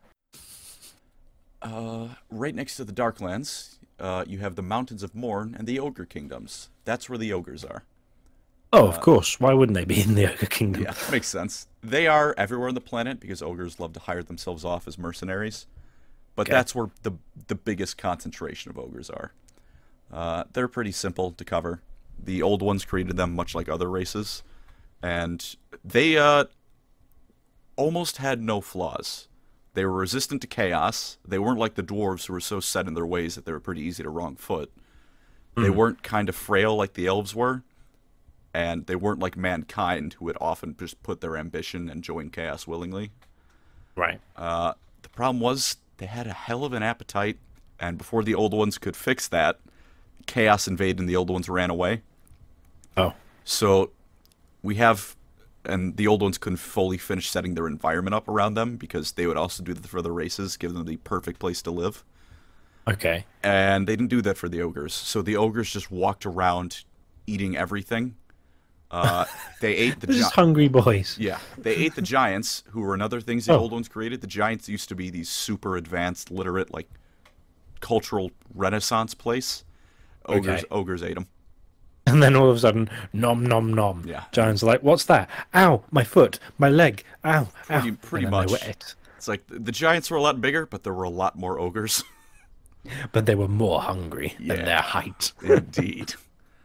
Uh, right next to the Darklands, uh, you have the Mountains of Morn and the Ogre Kingdoms. That's where the ogres are. Oh, of course. Why wouldn't they be in the Ogre Kingdom? Yeah, makes sense. They are everywhere on the planet because ogres love to hire themselves off as mercenaries. But Okay. that's where the the biggest concentration of ogres are. Uh, they're pretty simple to cover. The old ones created them much like other races, and they uh, almost had no flaws. They were resistant to chaos. They weren't like the dwarves who were so set in their ways that they were pretty easy to wrong foot. They weren't kind of frail like the elves were. and they weren't like mankind, who would often just put their ambition and join chaos willingly. Right. Uh, the problem was they had a hell of an appetite, and before the old ones could fix that, chaos invaded and the old ones ran away. Oh. So we have, and the old ones couldn't fully finish setting their environment up around them because they would also do that for the races, give them the perfect place to live. Okay. And they didn't do that for the ogres. So the ogres just walked around eating everything. Uh, they ate the They're just gi- hungry boys. Yeah, they ate the giants, who were another things the Oh. old ones created. The giants used to be these super advanced, literate, like cultural renaissance place. Ogres, Okay. ogres ate them. And then all of a sudden, nom nom nom. Yeah. Giants are like, "What's that? Ow, my foot, my leg. Ow, Pretty, ow." pretty And then they much. were it. It's like the, the giants were a lot bigger, but there were a lot more ogres. But they were more hungry Yeah. than their height. Indeed.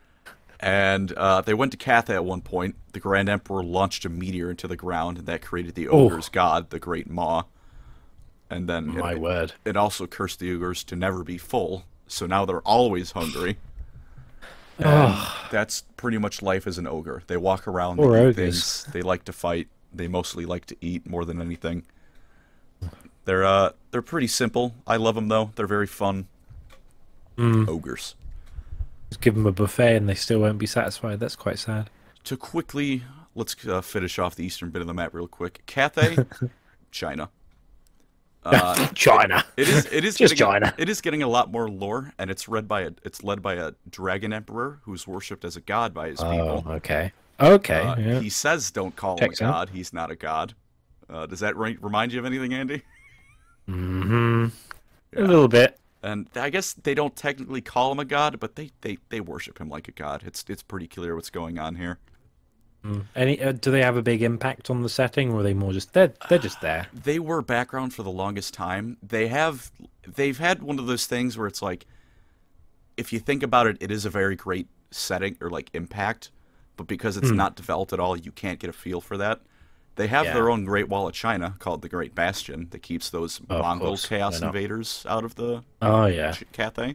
And uh, they went to Cathay at one point. The Grand Emperor launched a meteor into the ground, and that created the Oh. ogre's god, the Great Maw. And then My it, word. it also cursed the ogres to never be full, so now they're always hungry. And that's pretty much life as an ogre. They walk around, they Poor eat ogres. things, they like to fight, they mostly like to eat more than anything. They're uh they're pretty simple. I love them though. They're very fun. Mm. Ogres. Just give them a buffet and they still won't be satisfied. That's quite sad. To quickly, let's uh, finish off the eastern bit of the map real quick. Cathay, China. Uh, China. It is. It is Just getting, China. It is getting a lot more lore, and it's read by a. It's led by a dragon emperor who's worshipped as a god by his Oh, people. okay. Okay. Uh, yeah. He says, "Don't call Checks him a out. god. He's not a god." Uh, does that re- remind you of anything, Andy? Mm-hmm. A little bit. And I guess they don't technically call him a god, but they, they, they worship him like a god. It's it's pretty clear what's going on here. Any? Uh, do they have a big impact on the setting, or are they more just they're they're just there? They were background for the longest time. They have they've had one of those things where it's like, if you think about it, it is a very great setting or like impact, but because it's not developed at all, you can't get a feel for that. They have Yeah. their own Great Wall of China called the Great Bastion that keeps those Of Mongol course, chaos why not? invaders out of the Oh yeah. Ch- Cathay.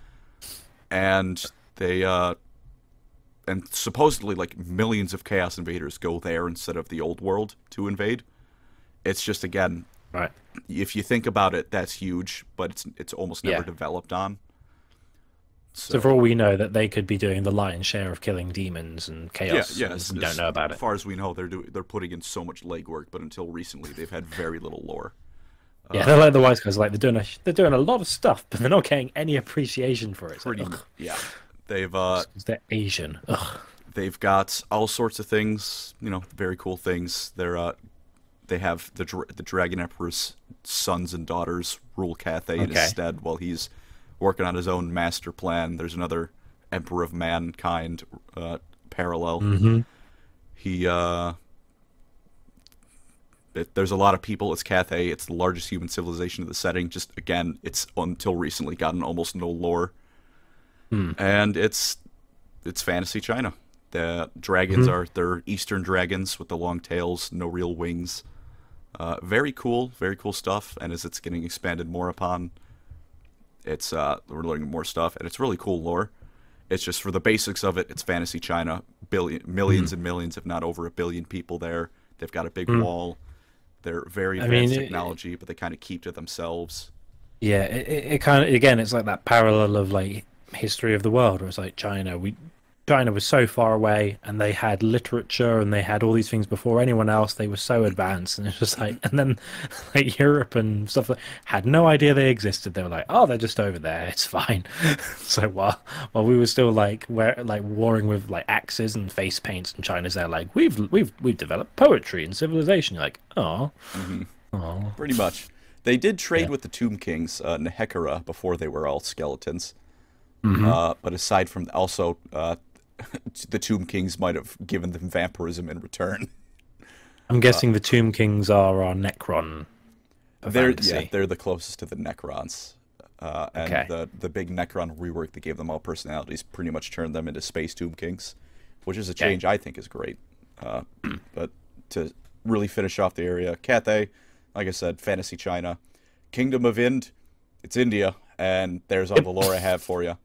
And they uh and supposedly like millions of chaos invaders go there instead of the old world to invade. It's just again, Right. if you think about it, that's huge, but it's it's almost never Yeah. developed on. So for all we know, that they could be doing the lion's share of killing demons and chaos. yeah, yeah, and as- we don't as know about it. far as we know, they're doing they're putting in so much legwork, but until recently, they've had very little lore. Yeah, they're like the wise guys. Like they're doing a they're doing a lot of stuff, but they're not getting any appreciation for it. It's like, Pretty, ugh, yeah. They've uh, 'cause they're Asian. Ugh. they've got all sorts of things, you know, very cool things. They're uh, they have the dra- the Dragon Emperor's sons and daughters rule Cathay in Okay. his stead while he's working on his own master plan. There's another Emperor of Mankind uh, parallel. Mm-hmm. He uh, it, there's a lot of people. It's Cathay. It's the largest human civilization of the setting. Just again, it's until recently gotten almost no lore, and it's it's fantasy China. The dragons are they're Eastern dragons with the long tails, no real wings. Uh, very cool, very cool stuff. And as it's getting expanded more upon, it's uh, we're learning more stuff, and it's really cool lore. It's just for the basics of it, it's fantasy China. Billion, millions and millions, if not over a billion people there. They've got a big wall. They're very I mean, advanced it- technology, but they kind of keep to themselves. Yeah, it, it, it kind of again, it's like that parallel of like history of the world, where it's like China. We China was so far away, and they had literature, and they had all these things before anyone else. They were so advanced, and it's just like, and then like Europe and stuff like, had no idea they existed. They were like, oh, they're just over there. It's fine. So while while we were still like where like warring with like axes and face paints, and China's there like we've we've we've developed poetry and civilization. You're like, oh, oh, Pretty much. They did trade Yeah. with the Tomb Kings, uh, Nehekara, before they were all skeletons. Mm-hmm. Uh, but aside from also, uh, the Tomb Kings might have given them vampirism in return. I'm guessing the Tomb Kings are our Necron. They're fantasy. yeah, they're the closest to the Necrons. Uh, and Okay. the the big Necron rework that gave them all personalities pretty much turned them into Space Tomb Kings, which is a Okay. change I think is great. Uh, but to really finish off the area, Cathay, like I said, fantasy China, Kingdom of Ind, it's India, and there's all the lore I have for you.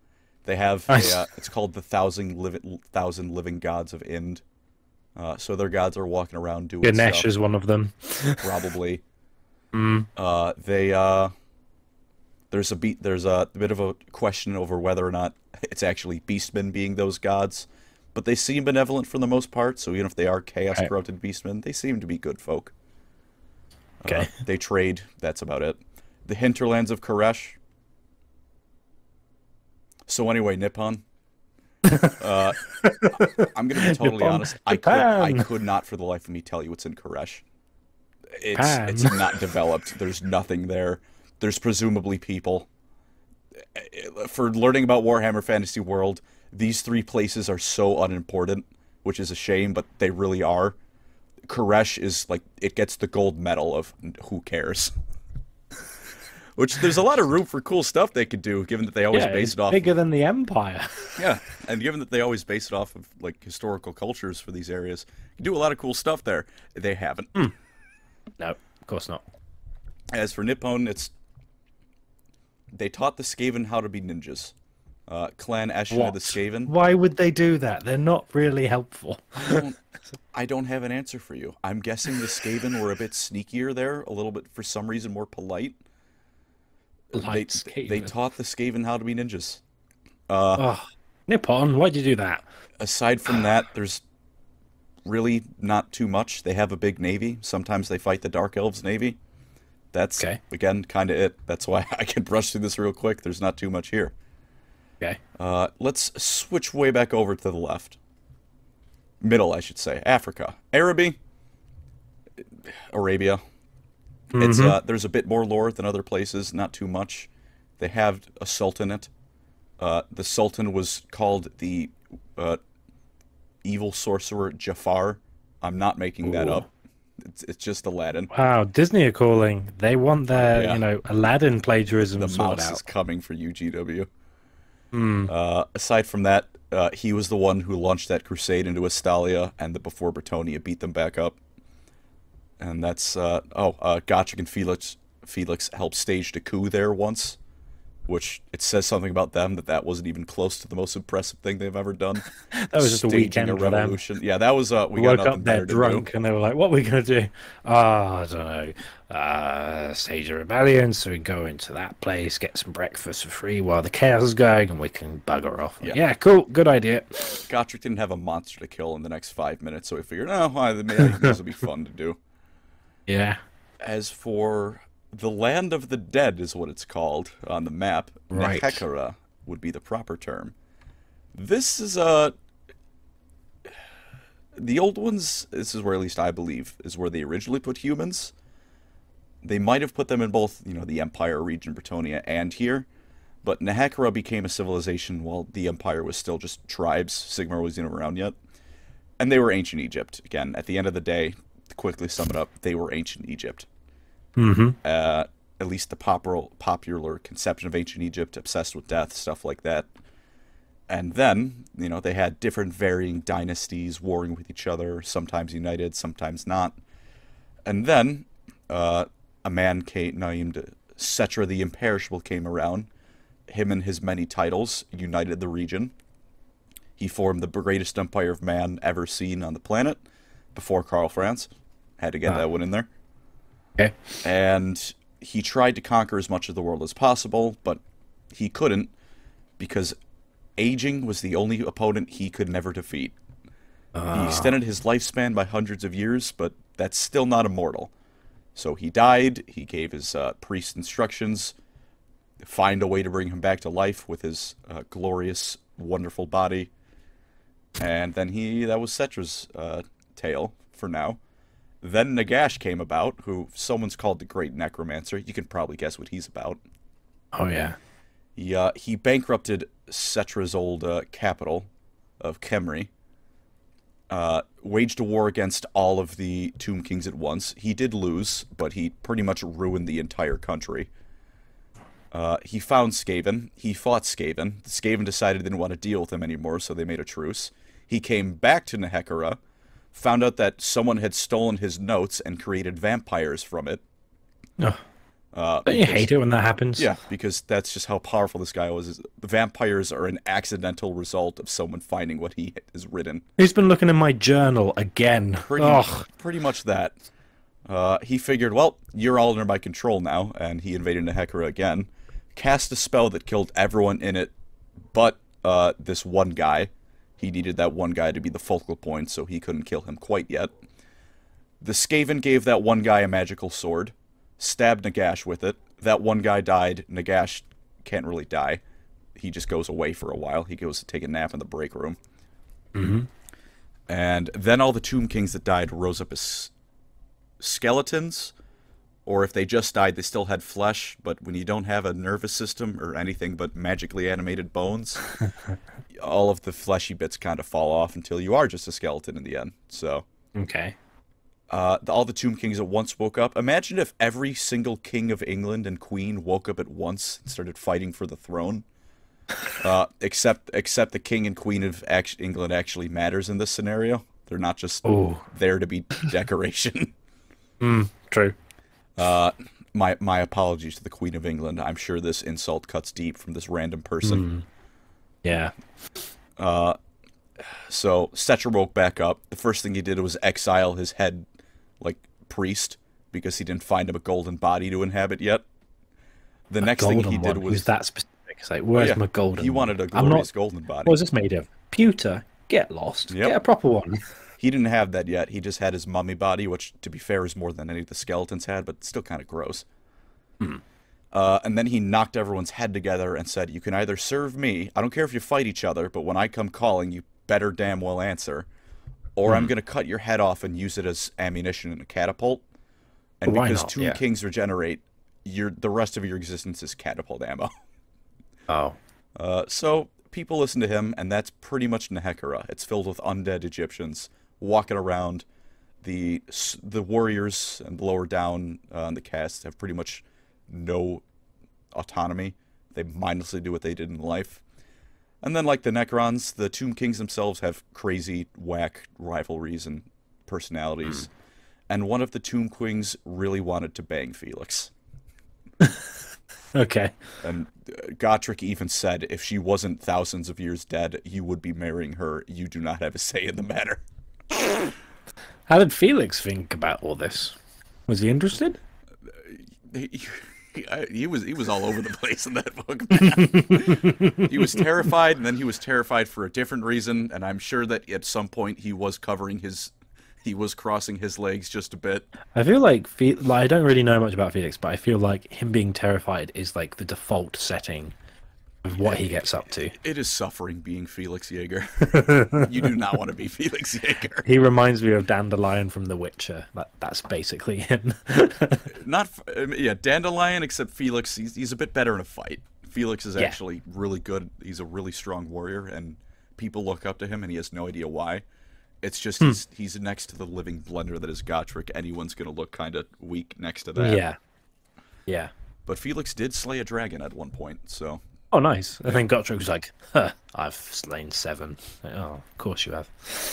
They have Nice. a, uh, it's called the Thousand Living Thousand Living Gods of Ind. Uh, so their gods are walking around doing Ganesh stuff. is one of them. Probably. Mm. Uh, they uh, there's a beat. There's a, bit of a question over whether or not it's actually beastmen being those gods, but they seem benevolent for the most part. So even if they are chaos Right. corrupted beastmen, they seem to be good folk. Okay. Uh, they trade. That's about it. The hinterlands of Koresh. So anyway, Nippon. uh, I'm gonna be totally Nippon, honest. I could, I Japan. could not for the life of me tell you what's in Koresh. It's Japan. it's not developed. There's nothing there. There's presumably people. For learning about Warhammer Fantasy World, these three places are so unimportant, which is a shame, but they really are. Koresh is like, it gets the gold medal of who cares. Which, there's a lot of room for cool stuff they could do, given that they always Yeah, base it's it off. bigger than the Empire. Yeah, and given that they always base it off of like historical cultures for these areas, you do a lot of cool stuff there. They haven't. No, of course not. As for Nippon, it's they taught the Skaven how to be ninjas. Uh, Clan Eshin of the Skaven. Why would they do that? They're not really helpful. I don't, I don't have an answer for you. I'm guessing the Skaven were a bit sneakier there, a little bit for some reason more polite. Light they, they Skaven. taught the Skaven how to be ninjas. Oh, Nippon, why'd you do that? Aside from that, there's really not too much. They have a big navy. Sometimes they fight the Dark Elves navy. That's, Okay. again, kind of it. That's why I can brush through this real quick. There's not too much here. Okay. Uh, let's switch way back over to the left. Middle, I should say. Africa. Araby. Arabia. It's uh, there's a bit more lore than other places, not too much. They have a sultanate. Uh, the sultan was called the uh, evil sorcerer Jafar. I'm not making that Ooh. up. It's, it's just Aladdin. Wow, Disney are calling. They want their, Yeah. you know, Aladdin plagiarism The sorted mouse out. is coming for U G W. Uh, aside from that, uh, he was the one who launched that crusade into Estalia, and that before Bretonia beat them back up. And that's uh, oh, uh, Gotrek and Felix Felix helped stage a coup there once, which it says something about them that that wasn't even close to the most impressive thing they've ever done. That was just a Staging weekend a for them. revolution. Yeah, that was uh, we We got woke nothing up there better to drunk do. and they were like, what are we going to do? Oh, I don't know. Uh, stage a rebellion, so we go into that place, get some breakfast for free while the chaos is going, and we can bugger off. Yeah. Yeah, cool. Good idea. Gotrek didn't have a monster to kill in the next five minutes, so we figured, oh, well, maybe this will be fun to do. Yeah. As for the Land of the Dead is what it's called on the map. Right. Nehekara would be the proper term. This is a... The old ones, this is where at least I believe, is where they originally put humans. They might have put them in both, you know, the Empire region, Bretonia, and here. But Nehekara became a civilization while the Empire was still just tribes. Sigmar wasn't even around yet. And they were ancient Egypt. Again, at the end of the day, to quickly sum it up, they were ancient Egypt. Mm-hmm. Uh, at least the popular popular conception of ancient Egypt, obsessed with death, stuff like that. And then, you know, they had different varying dynasties warring with each other, sometimes united, sometimes not. And then, uh, a man came, named Setra the Imperishable came around. Him and his many titles united the region. He formed the greatest empire of man ever seen on the planet, before Karl Franz. Had to get Ah. that one in there. Okay. And he tried to conquer as much of the world as possible, but he couldn't because aging was the only opponent he could never defeat. He extended his lifespan by hundreds of years, but that's still not immortal. So he died, he gave his uh, priest instructions, find a way to bring him back to life with his uh, glorious, wonderful body. And then he, that was Setra's uh, tale for now. Then Nagash came about, who someone's called the Great Necromancer. You can probably guess what he's about. Oh, yeah. He, uh, he bankrupted Setra's old uh, capital of Khemri, uh, waged a war against all of the Tomb Kings at once. He did lose, but he pretty much ruined the entire country. Uh, he found Skaven. He fought Skaven. Skaven decided they didn't want to deal with him anymore, so they made a truce. He came back to Nehekara, found out that someone had stolen his notes and created vampires from it. Oh. Uh, Don't you hate it when that happens? Yeah, because that's just how powerful this guy was. The vampires are an accidental result of someone finding what he has written. Who's been looking in my journal again? Pretty, Ugh. pretty much that. Uh, he figured, well, you're all under my control now, and he invaded Nehekra again, cast a spell that killed everyone in it but uh, this one guy. He needed that one guy to be the focal point, so he couldn't kill him quite yet. The Skaven gave that one guy a magical sword, stabbed Nagash with it. That one guy died. Nagash can't really die. He just goes away for a while. He goes to take a nap in the break room. Mm-hmm. And then all the Tomb Kings that died rose up as skeletons, or if they just died, they still had flesh, but when you don't have a nervous system or anything but magically animated bones, all of the fleshy bits kind of fall off until you are just a skeleton in the end. So, Okay. uh, the, all the Tomb Kings at once woke up. Imagine if every single king of England and queen woke up at once and started fighting for the throne. Uh, except, except the king and queen of act- England actually matters in this scenario. They're not just Ooh. there to be decoration. Mm, true. Uh, my my apologies to the Queen of England. I'm sure this insult cuts deep from this random person. Yeah. So Setcher woke back up. The first thing he did was exile his head, like, priest, because he didn't find him a golden body to inhabit yet. The next thing Golden he did one. was... Who's that specific? It's like, where's yeah, my golden he wanted a one? I'm glorious not... golden body. What was this made of? Pewter. Get lost. Yep. Get a proper one. He didn't have that yet. He just had his mummy body, which, to be fair, is more than any of the skeletons had, but still kind of gross. Hmm. Uh, and then he knocked everyone's head together and said, you can either serve me, I don't care if you fight each other, but when I come calling, you better damn well answer, or Hmm. I'm going to cut your head off and use it as ammunition in a catapult. And Why because not? Tomb Yeah. Kings regenerate, your the rest of your existence is catapult ammo. Oh. Uh, so people listen to him, and that's pretty much Nehekra. It's filled with undead Egyptians walking around. The the warriors and lower down uh, in the cast have pretty much no autonomy. They mindlessly do what they did in life. And then, like the Necrons, the Tomb Kings themselves have crazy, whack rivalries and personalities. And one of the Tomb Kings really wanted to bang Felix. Okay. And uh, Gotrek even said, if she wasn't thousands of years dead, you would be marrying her. You do not have a say in the matter. How did Felix think about all this? Was he interested? He, he, I- he was he was all over the place in that book, man. He was terrified, and then he was terrified for a different reason, and I'm sure that at some point he was covering his... He was crossing his legs just a bit. I feel like, Fe- like I don't really know much about Felix, but I feel like him being terrified is like the default setting of what he gets up to. It is suffering being Felix Jaeger. You do not want to be Felix Jaeger. He reminds me of Dandelion from The Witcher. That that's basically him. Not, f- um, yeah, Dandelion, except Felix, he's, he's a bit better in a fight. Felix is Yeah. actually really good. He's a really strong warrior, and people look up to him, and he has no idea why. It's just Hmm. he's, he's next to the living blender that is Gotrek. Anyone's going to look kind of weak next to that. Yeah. Yeah. But Felix did slay a dragon at one point, so... Oh, nice. And then Gotrek was like, huh, I've slain seven. Like, oh, of course you have.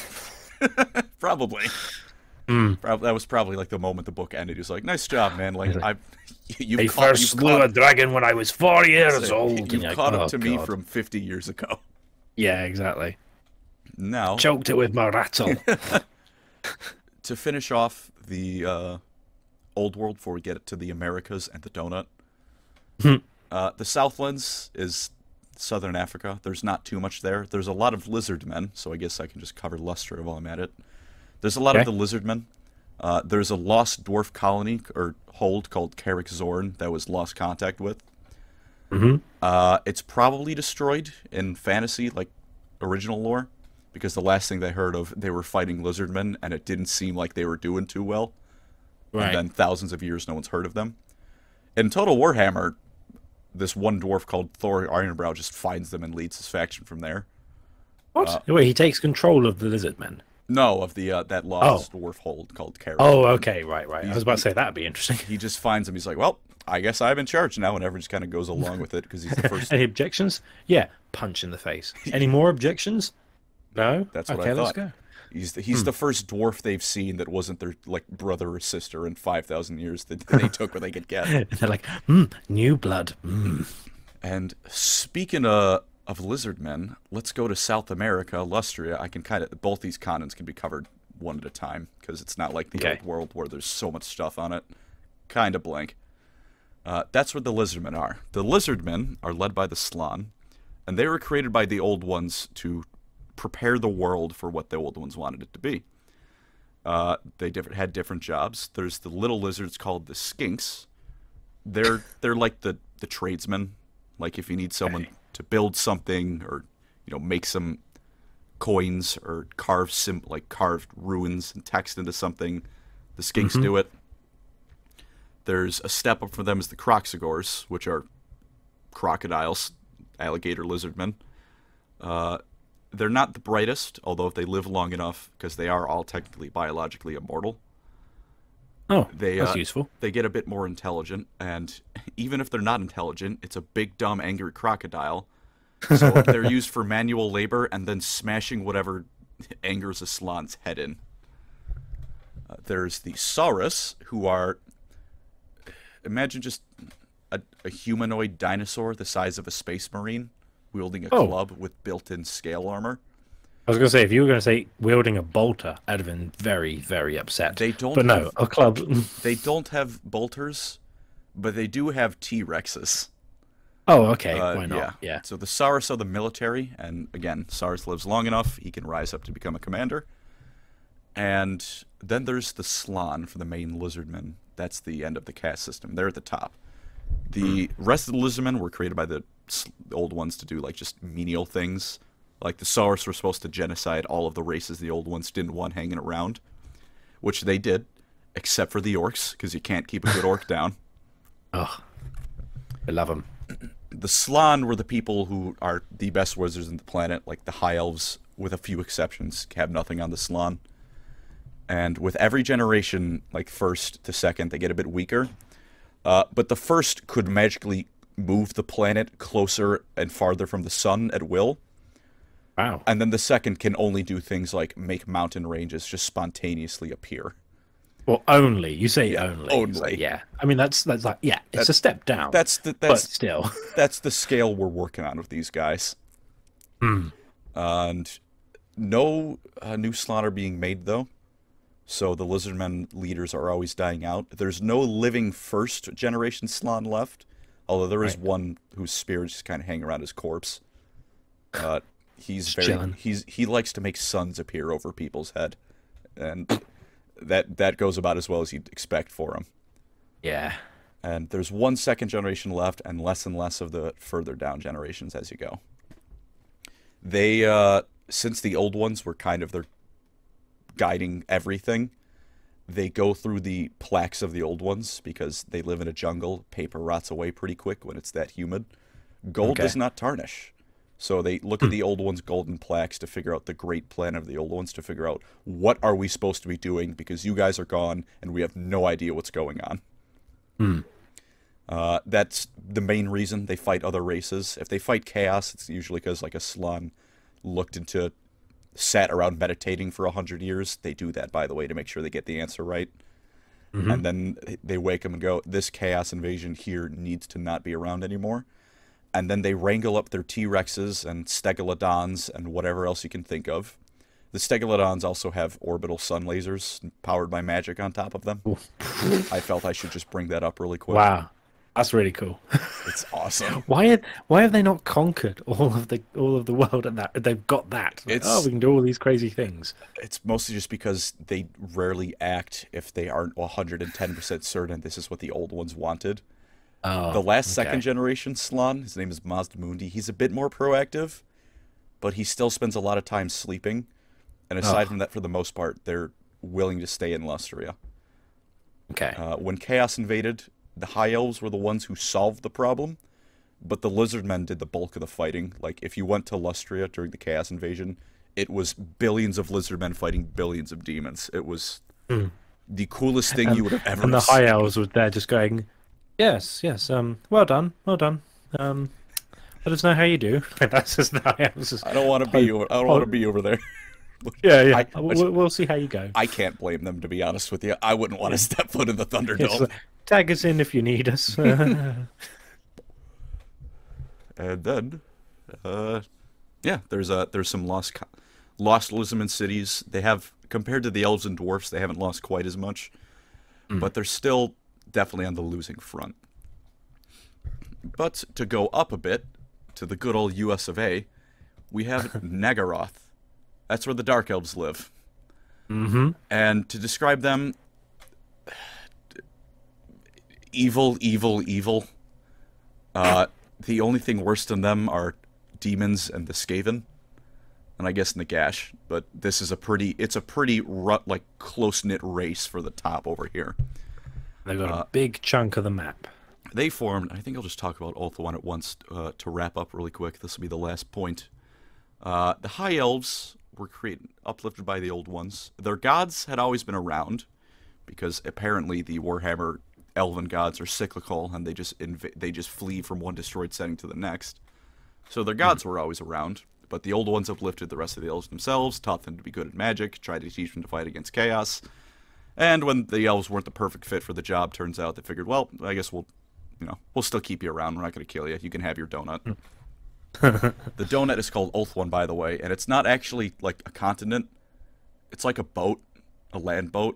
Probably. Hmm. Prob- that was probably like the moment the book ended. He was like, nice job, man. Like, like, I've... You've I caught, first you've slew caught, a dragon when I was four years old. you've And you're like, caught up "Oh, to me God." from fifty years ago. Yeah, exactly. Now... Choked it with my rattle. To finish off the uh, old world before we get to the Americas and the donut, uh, the Southlands is southern Africa. There's not too much there. There's a lot of lizard men, so I guess I can just cover Lustra while I'm at it. There's a lot of Okay. the lizard men. Uh, there's a lost dwarf colony or hold called Carrick Zorn that was lost contact with. Mm-hmm. Uh, it's probably destroyed in fantasy, like original lore, because the last thing they heard of, they were fighting lizardmen, and it didn't seem like they were doing too well. Right. And then thousands of years, no one's heard of them. In Total Warhammer, this one dwarf called Thor Ironbrow just finds them and leads his faction from there. What? Wait, he takes control of the lizard men. No, of the uh, that lost dwarf hold called Carrick. Oh, okay, right, right. I was about to say that'd be interesting. He just finds them. He's like, well, I guess I'm in charge now, and everyone just kind of goes along with it because he's the first. Any objections? Yeah, punch in the face. Any more objections? No. That's what okay, I let's thought. go. He's the, he's Hmm. the first dwarf they've seen that wasn't their like brother or sister in five thousand years that they took what they could get. They're like, mm, new blood. Mm. And speaking of, of lizard men, let's go to South America, Lustria. I can kind of both these continents can be covered one at a time because it's not like the Okay. old world where there's so much stuff on it. Kind of blank. Uh, that's where the lizardmen are. The lizardmen are led by the Slann, and they were created by the old ones to prepare the world for what the old ones wanted it to be. Uh, they different, had different jobs. There's the little lizards called the skinks. They're they're like the, the tradesmen. Like if you need someone Okay. to build something or you know make some coins or carve sim like carved ruins and text into something, the skinks do it. There's a step up for them is the croxagores, which are crocodiles, alligator lizardmen. Uh, they're not the brightest, although if they live long enough, because they are all technically biologically immortal, Oh, they that's uh, useful. they get a bit more intelligent. And even if they're not intelligent, it's a big, dumb, angry crocodile. So they're used for manual labor and then smashing whatever angers a Slann's head in. Uh, there's the Saurus, who are, imagine just a, a humanoid dinosaur the size of a space marine, wielding a Oh. club with built-in scale armor. I was going to say, if you were going to say wielding a bolter, I'd have been very, very upset. They don't But no, have- a club. They don't have bolters, but they do have T-Rexes. Oh, okay. Uh, Why not? Yeah. Yeah. So the Saurus are the military, and again, Saurus lives long enough, he can rise up to become a commander. And then there's the Slann for the main lizardmen. That's the end of the caste system. They're at the top. The rest of the lizardmen were created by the, s- the old ones to do like just menial things. Like the Saurus were supposed to genocide all of the races the old ones didn't want hanging around, which they did, except for the orcs, because you can't keep a good orc down. Oh, I love them. The Slann were the people who are the best wizards on the planet, like the High Elves, with a few exceptions, have nothing on the Slann. And with every generation, like first to second, they get a bit weaker. Uh, but the first could magically move the planet closer and farther from the sun at will. Wow. And then the second can only do things like make mountain ranges just spontaneously appear. Well, only. You say only. It's only. like, yeah. I mean, that's that's like, yeah, it's That- a step down. That's the but that's still. that's the scale we're working on with these guys. And no uh, new Slann are being made though, so the Lizardmen leaders are always dying out. There's no living first generation Slann left, although there is Right. one whose spirits just kind of hang around his corpse. Uh, he's Just very chilling. he's he likes to make suns appear over people's head, and that that goes about as well as you'd expect for him. Yeah. And there's one second generation left and less and less of the further down generations as you go. They, uh, since the old ones were kind of their guiding everything, they go through the plaques of the old ones because they live in a jungle. Paper rots away pretty quick when it's that humid. Gold Okay. does not tarnish. So they look at the old ones' golden plaques to figure out the great plan of the old ones, to figure out what are we supposed to be doing because you guys are gone and we have no idea what's going on. Uh, that's the main reason they fight other races. If they fight chaos, it's usually because like a Slann looked into, sat around meditating for a hundred years. They do that, by the way, to make sure they get the answer right. And then they wake them and go, this chaos invasion here needs to not be around anymore. And then they wrangle up their T-Rexes and Stegoladons and whatever else you can think of. The Stegoladons also have orbital sun lasers powered by magic on top of them. I felt I should just bring that up really quick. Wow. That's really cool. It's awesome. Why had, why have they not conquered all of the all of the world at that? They've got that. Like, It's- oh, we can do all these crazy things. It's mostly just because they rarely act if they aren't one hundred ten percent certain this is what the old ones wanted. Oh, The last okay. second generation Slann, his name is Mazdamundi, he's a bit more proactive, but he still spends a lot of time sleeping. And aside Oh. from that, for the most part, they're willing to stay in Lustria. Okay. Uh, when Chaos invaded, the High Elves were the ones who solved the problem, but the Lizardmen did the bulk of the fighting. Like, if you went to Lustria during the Chaos invasion, it was billions of Lizardmen fighting billions of demons. It was the coolest thing you would have ever and the seen. high elves were there just going, yes, yes, um, well done, well done. Um, let us know how you do. That's just the high elves. just- I don't want to be over. I don't want to be over there. Yeah, yeah. I, we'll, we'll see how you go. I can't blame them, to be honest with you. I wouldn't want to step foot in the Thunderdome. Like, tag us in if you need us. And then, uh, yeah, there's a there's some lost co- lost Lizardman cities. They have, compared to the elves and dwarfs, they haven't lost quite as much, mm. but they're still definitely on the losing front. But to go up a bit to the good old U S of A, we have Nagaroth. That's where the Dark Elves live. Mm-hmm. And to describe them, evil, evil, evil. Uh, the only thing worse than them are demons and the Skaven, and I guess Nagash. But this is a pretty, it's a pretty rut, like close-knit race for the top over here. They've got uh, a big chunk of the map. They formed, I think I'll just talk about Ulthuan at once uh, to wrap up really quick. This will be the last point. Uh, the High Elves were created, uplifted by the Old Ones. Their gods had always been around, because apparently the Warhammer Elven gods are cyclical, and they just inv- they just flee from one destroyed setting to the next. So their gods mm. were always around, but the Old Ones uplifted the rest of the elves themselves, taught them to be good at magic, tried to teach them to fight against chaos. And when the elves weren't the perfect fit for the job, turns out they figured, well, I guess we'll, you know, we'll still keep you around. We're not going to kill you. You can have your donut. Mm. The donut is called Ulthuan, by the way, and it's not actually like a continent. It's like a boat, a land boat.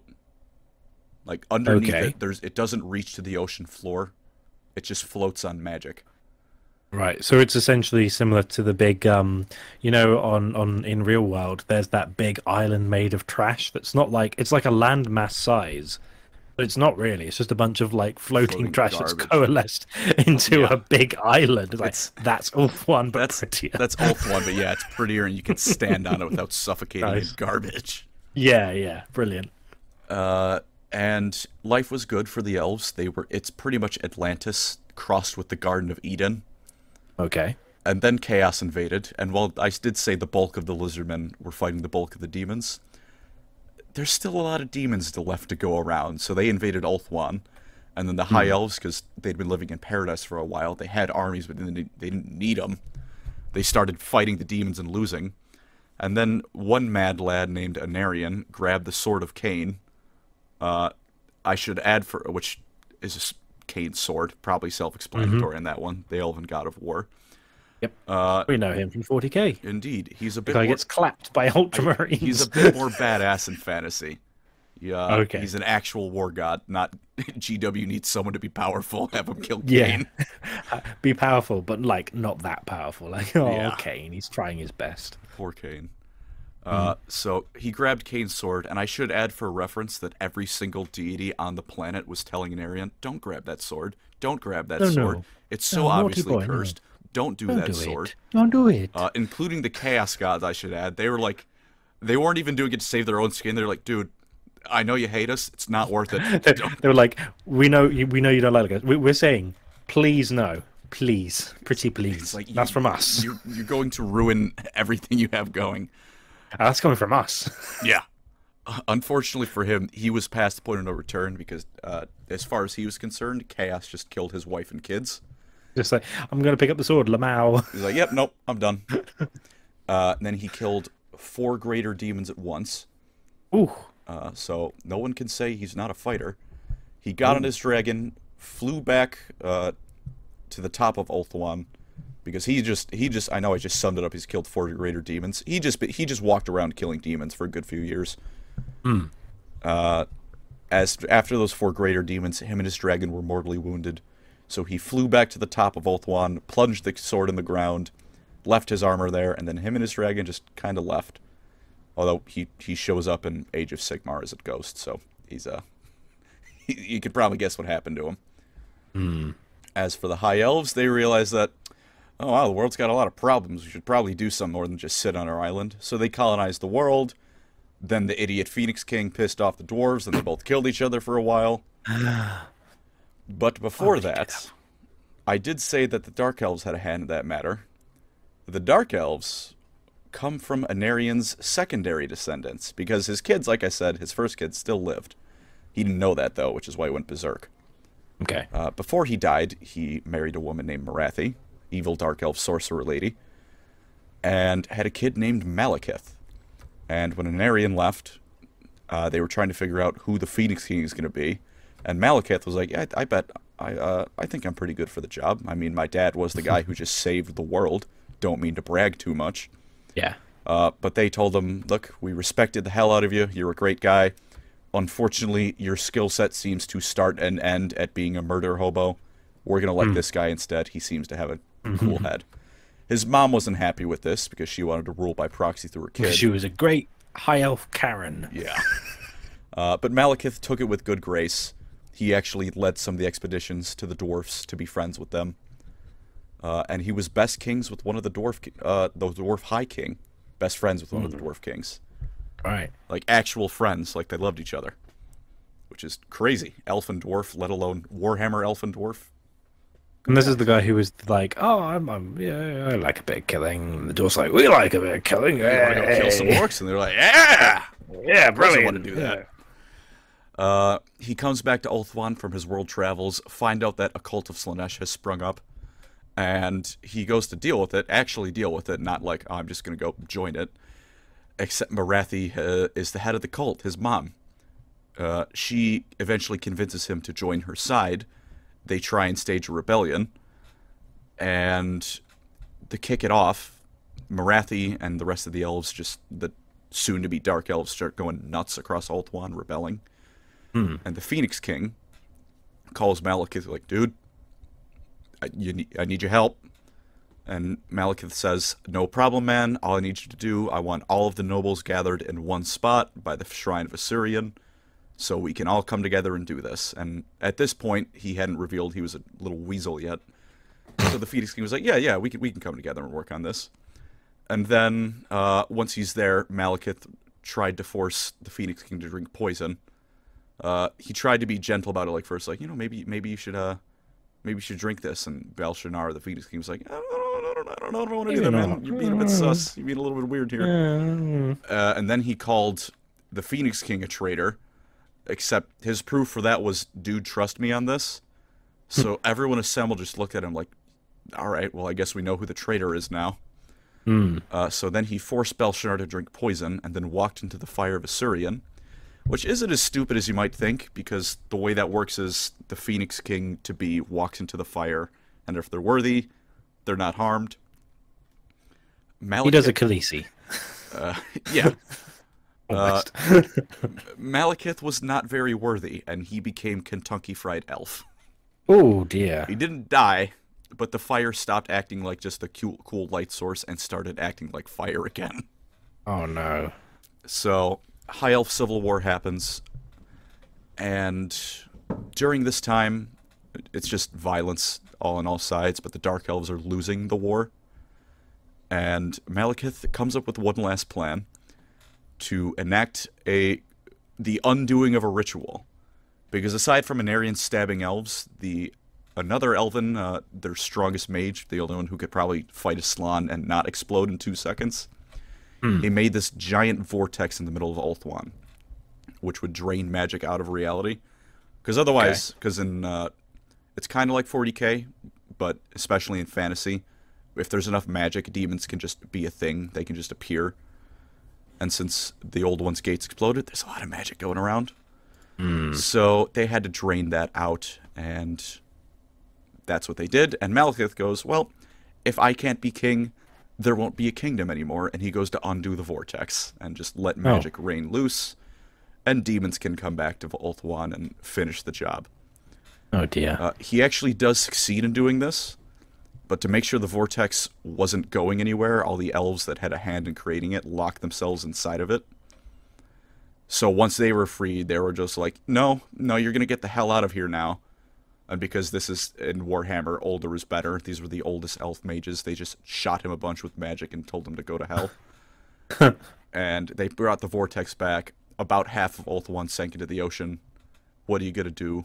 Like underneath okay. it, there's it doesn't reach to the ocean floor. It just floats on magic. Right, so it's essentially similar to the big, um, you know, on, on in real world, there's that big island made of trash that's not like, it's like a landmass size, but it's not really. It's just a bunch of like floating, Floating trash garbage. that's coalesced into Yeah. a big island. It's like, It's- that's Ulthuan, but That's prettier. that's Ulthuan, but yeah, it's prettier, and you can stand on it without suffocating Nice. in garbage. Yeah, yeah, brilliant. Uh, and life was good for the elves. They were. It's pretty much Atlantis crossed with the Garden of Eden. Okay. And then chaos invaded, and while I did say the bulk of the lizardmen were fighting the bulk of the demons, there's still a lot of demons still left to go around, so they invaded Ulthuan. And then the High Elves, because they'd been living in paradise for a while, they had armies, but they didn't, they didn't need them. They started fighting the demons and losing. And then one mad lad named Anarion grabbed the Sword of Cain. Uh, I should add, for which is a s- Cain's sword, probably self-explanatory Mm-hmm. in that one, the Elven God of War. Yep. Uh, We know him from forty K. Indeed, he's a bit The guy more, gets clapped by Ultramarines. he's a bit more badass in fantasy. Yeah, Okay. He's an actual war god, not G W needs someone to be powerful, have him kill Yeah. Cain. Be powerful, but like not that powerful. Like, oh, Yeah. Kane, he's trying his best. Poor Cain. Uh, Mm. So he grabbed Cain's sword, and I should add for reference that every single deity on the planet was telling Anarion, don't grab that sword, don't grab that Oh, no. sword. It's so No, naughty obviously boy, no. cursed. Don't do Don't that do sword. it. Don't do it. Uh, including the Chaos Gods, I should add. They were like, they weren't even doing it to save their own skin. They're like, dude, I know you hate us. It's not worth it. they, they were like, we know, you, we know you don't like us. We, we're saying, please no, please, pretty please. It's like, That's you- from us. You're, you're going to ruin everything you have going. That's coming from us. Yeah. Unfortunately for him, he was past the point of no return because, uh, as far as he was concerned, Chaos just killed his wife and kids. Just like, I'm going to pick up the sword, Lamau. He's like, yep, nope, I'm done. Uh, and then he killed four greater demons at once. Ooh. Uh, so no one can say he's not a fighter. He got on his dragon, flew back uh, to the top of Ulthuan, because he just he just I know I just summed it up. He's killed four greater demons. He just he just walked around killing demons for a good few years. Mm. Uh, as after those four greater demons, him and his dragon were mortally wounded. So he flew back to the top of Ulthuan, plunged the sword in the ground, left his armor there, and then him and his dragon just kind of left. Although he, he shows up in Age of Sigmar as a ghost, so he's uh, he, you could probably guess what happened to him. Mm. As for the High Elves, they realize that, oh wow, the world's got a lot of problems. We should probably do something more than just sit on our island. So they colonized the world. Then the idiot Phoenix King pissed off the dwarves, and they both killed each other for a while. But before that, I did say that the Dark Elves had a hand in that matter. The Dark Elves come from Anarion's secondary descendants, because his kids, like I said, his first kids still lived. He didn't know that, though, which is why he went berserk. Okay. Uh, before he died, he married a woman named Marathi, evil Dark Elf sorcerer lady, and had a kid named Malekith. And when Anarion left, uh, they were trying to figure out who the Phoenix King is going to be. And Malekith was like, yeah, I, I bet, I uh, I think I'm pretty good for the job. I mean, my dad was the guy who just saved the world. Don't mean to brag too much. Yeah. Uh, but they told him, look, we respected the hell out of you. You're a great guy. Unfortunately, your skill set seems to start and end at being a murder hobo. We're going to let mm. this guy instead. He seems to have a cool head. His mom wasn't happy with this because she wanted to rule by proxy through her kid. She was a great high elf Karen. Yeah. uh, but Malekith took it with good grace. He actually led some of the expeditions to the dwarfs to be friends with them. Uh, and he was best kings with one of the dwarf, uh, the dwarf high king. Best friends with one mm. of the dwarf kings. Right. Like actual friends, like they loved each other. Which is crazy. Elf and dwarf, let alone Warhammer elf and dwarf. And this is the guy who was like, "Oh, I'm, I'm yeah, I like a bit of killing." And the dwarf's like, "We like a bit of killing. You want to go kill some orcs?" And they're like, "Yeah, yeah, brilliant. I want to do that." Yeah. Uh, he comes back to Ulthuan from his world travels, find out that a cult of Slaanesh has sprung up, and he goes to deal with it. Actually, deal with it, not like, oh, I'm just going to go join it. Except Morathi uh, is the head of the cult, his mom. Uh, she eventually convinces him to join her side. They try and stage a rebellion, and to kick it off, Morathi and the rest of the elves, just the soon-to-be dark elves, start going nuts across Ulthuan, rebelling. Hmm. And the Phoenix King calls Malekith, like, dude, I, you need, I need your help. And Malekith says, no problem, man. All I need you to do, I want all of the nobles gathered in one spot by the Shrine of Asuryan, so we can all come together and do this. And at this point, he hadn't revealed he was a little weasel yet. So the Phoenix King was like, yeah, yeah, we can we can come together and work on this. And then, uh, once he's there, Malekith tried to force the Phoenix King to drink poison. Uh, he tried to be gentle about it, like first, like, you know, maybe maybe you should uh, maybe you should drink this. And Belshazzar, the Phoenix King, was like, I don't know, I don't know, I don't know, I don't want to do that, man. You're being a bit sus. You're being a little bit weird here. Uh, and then he called the Phoenix King a traitor. Except his proof for that was, dude, trust me on this. So everyone assembled just looked at him like, all right, well, I guess we know who the traitor is now. Mm. Uh, so then he forced Belshazzar to drink poison and then walked into the fire of Asuryan, which isn't as stupid as you might think, because the way that works is the Phoenix King to be walks into the fire, and if they're worthy, they're not harmed. Malekith, he does a Khaleesi. Uh, yeah. Uh, Malekith was not very worthy, and he became Kentucky Fried Elf. Oh, dear. He didn't die, but the fire stopped acting like just a cool, cool light source and started acting like fire again. Oh, no. So, High Elf Civil War happens, and during this time, it's just violence all on all sides, but the Dark Elves are losing the war. And Malekith comes up with one last plan to enact a the undoing of a ritual, because aside from Anarion stabbing elves, the another elven, uh, their strongest mage, the only one who could probably fight a Slann and not explode in two seconds, mm. he made this giant vortex in the middle of Ulthuan, which would drain magic out of reality. Because otherwise, because okay. in uh, it's kind of like forty K, but especially in fantasy, if there's enough magic, demons can just be a thing; they can just appear. And since the old one's gates exploded, there's a lot of magic going around. Mm. So they had to drain that out, and that's what they did. And Malekith goes, well, if I can't be king, there won't be a kingdom anymore. And he goes to undo the vortex and just let magic oh. rain loose, and demons can come back to Ulthuan and finish the job. Oh, dear. Uh, he actually does succeed in doing this. But to make sure the vortex wasn't going anywhere, all the elves that had a hand in creating it locked themselves inside of it. So once they were freed, they were just like, no, no, you're going to get the hell out of here now. And because this is in Warhammer, older is better. These were the oldest elf mages. They just shot him a bunch with magic and told him to go to hell. And they brought the vortex back. About half of Ulthuan sank into the ocean. What are you going to do?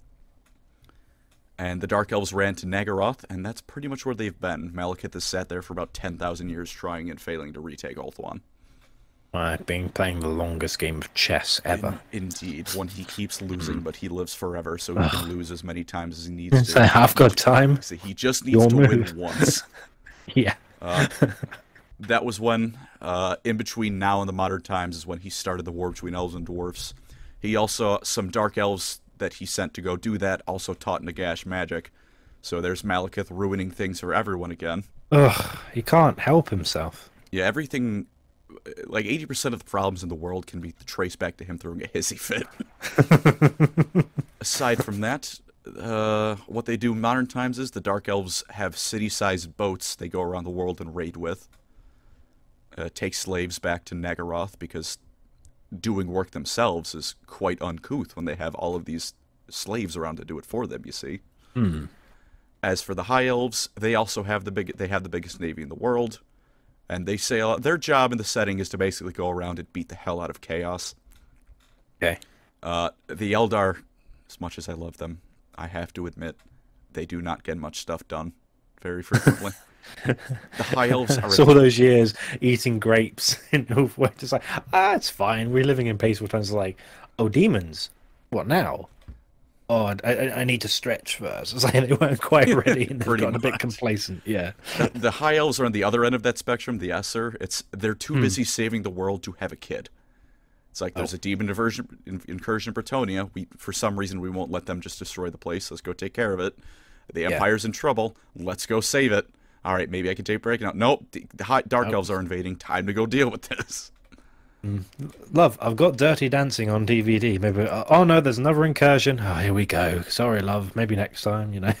And the Dark Elves ran to Nagaroth, and that's pretty much where they've been. Malekith has sat there for about ten thousand years trying and failing to retake Ulthuan. I've been playing the longest game of chess ever. In, indeed. One he keeps losing, but he lives forever, so he can lose as many times as he needs to. I've got time. So he just needs Your to move. win once. Yeah. Uh, that was when, uh, in between now and the modern times, is when he started the war between elves and dwarves. He also, some dark elves that he sent to go do that, also taught Nagash magic. So there's Malekith ruining things for everyone again. Ugh, he can't help himself. Yeah, everything, like eighty percent of the problems in the world can be traced back to him throwing a hissy fit. Aside from that, uh, what they do in modern times is the Dark Elves have city-sized boats they go around the world and raid with. Uh, take slaves back to Nagaroth, because doing work themselves is quite uncouth when they have all of these slaves around to do it for them, you see. Hmm. As for the High Elves, they also have the big they have the biggest navy in the world, and they say uh, their job in the setting is to basically go around and beat the hell out of chaos. Okay. Uh, the Eldar, as much as I love them, I have to admit, they do not get much stuff done very frequently. The High Elves are... So all those years eating grapes in Northwest, it's like, ah, it's fine. We're living in peaceful times. It's like, oh, demons? What now? Oh, I, I, I need to stretch first. It's like they weren't quite ready and they've Pretty gotten a bit much. complacent. Yeah. the, the High Elves are on the other end of that spectrum, the Esser. It's, they're too busy saving the world to have a kid. It's like, there's Oh. a demon diversion, in, incursion in Bretonia. We, for some reason, we won't let them just destroy the place. Let's go take care of it. The Yeah. Empire's in trouble. Let's go save it. All right, maybe I can take a break now. Nope, the, the high, Dark Nope. Elves are invading. Time to go deal with this. Love, I've got Dirty Dancing on D V D. Maybe. Oh no, there's another incursion. Oh, here we go. Sorry, love. Maybe next time. You know,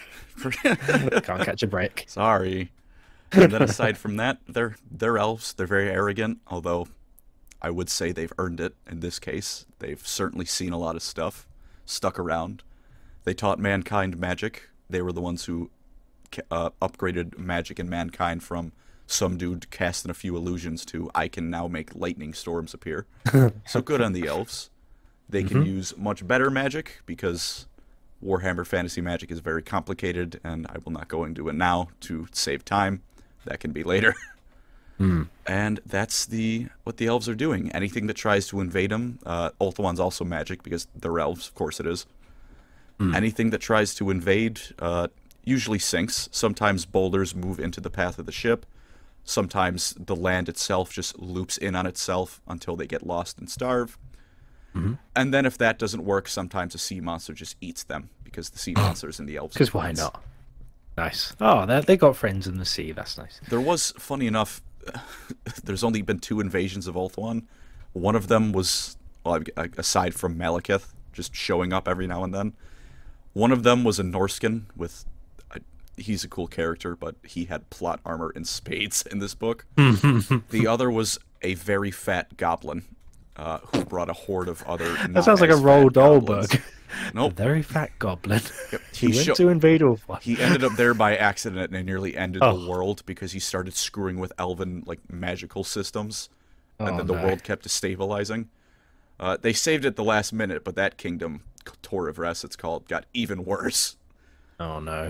can't catch a break. Sorry. And then aside from that, they're they're elves. They're very arrogant, although I would say they've earned it in this case. They've certainly seen a lot of stuff, stuck around. They taught mankind magic. They were the ones who uh, upgraded magic in mankind from some dude casting a few illusions to I can now make lightning storms appear. So good on the elves. They can Mm-hmm. use much better magic because Warhammer Fantasy Magic is very complicated, and I will not go into it now to save time. That can be later. Mm. And that's the what the elves are doing. Anything that tries to invade them, uh, Ulthuan's also magic because they're elves, of course it is. Mm. Anything that tries to invade uh, usually sinks. Sometimes boulders move into the path of the ship. Sometimes the land itself just loops in on itself until they get lost and starve. Mm-hmm. And then if that doesn't work, sometimes a sea monster just eats them because the sea monsters and the elves. Because why not? Nice. Oh, they they got friends in the sea. That's nice. There was, funny enough, there's only been two invasions of Ulthuan. One of them was, well, aside from Malekith, just showing up every now and then. One of them was a Norskin with, a, he's a cool character, but he had plot armor in spades in this book. The other was a very fat goblin uh, who brought a horde of other. That sounds like a Roald Dahl book. A Nope. very fat goblin. He He went sho- to invade Ulthuan. He ended up there by accident and nearly ended Oh. the world because he started screwing with elven like magical systems, and Oh, then the no. world kept destabilizing. Uh, they saved it the last minute, but that kingdom, Tor of Rest, it's called, got even worse. Oh no.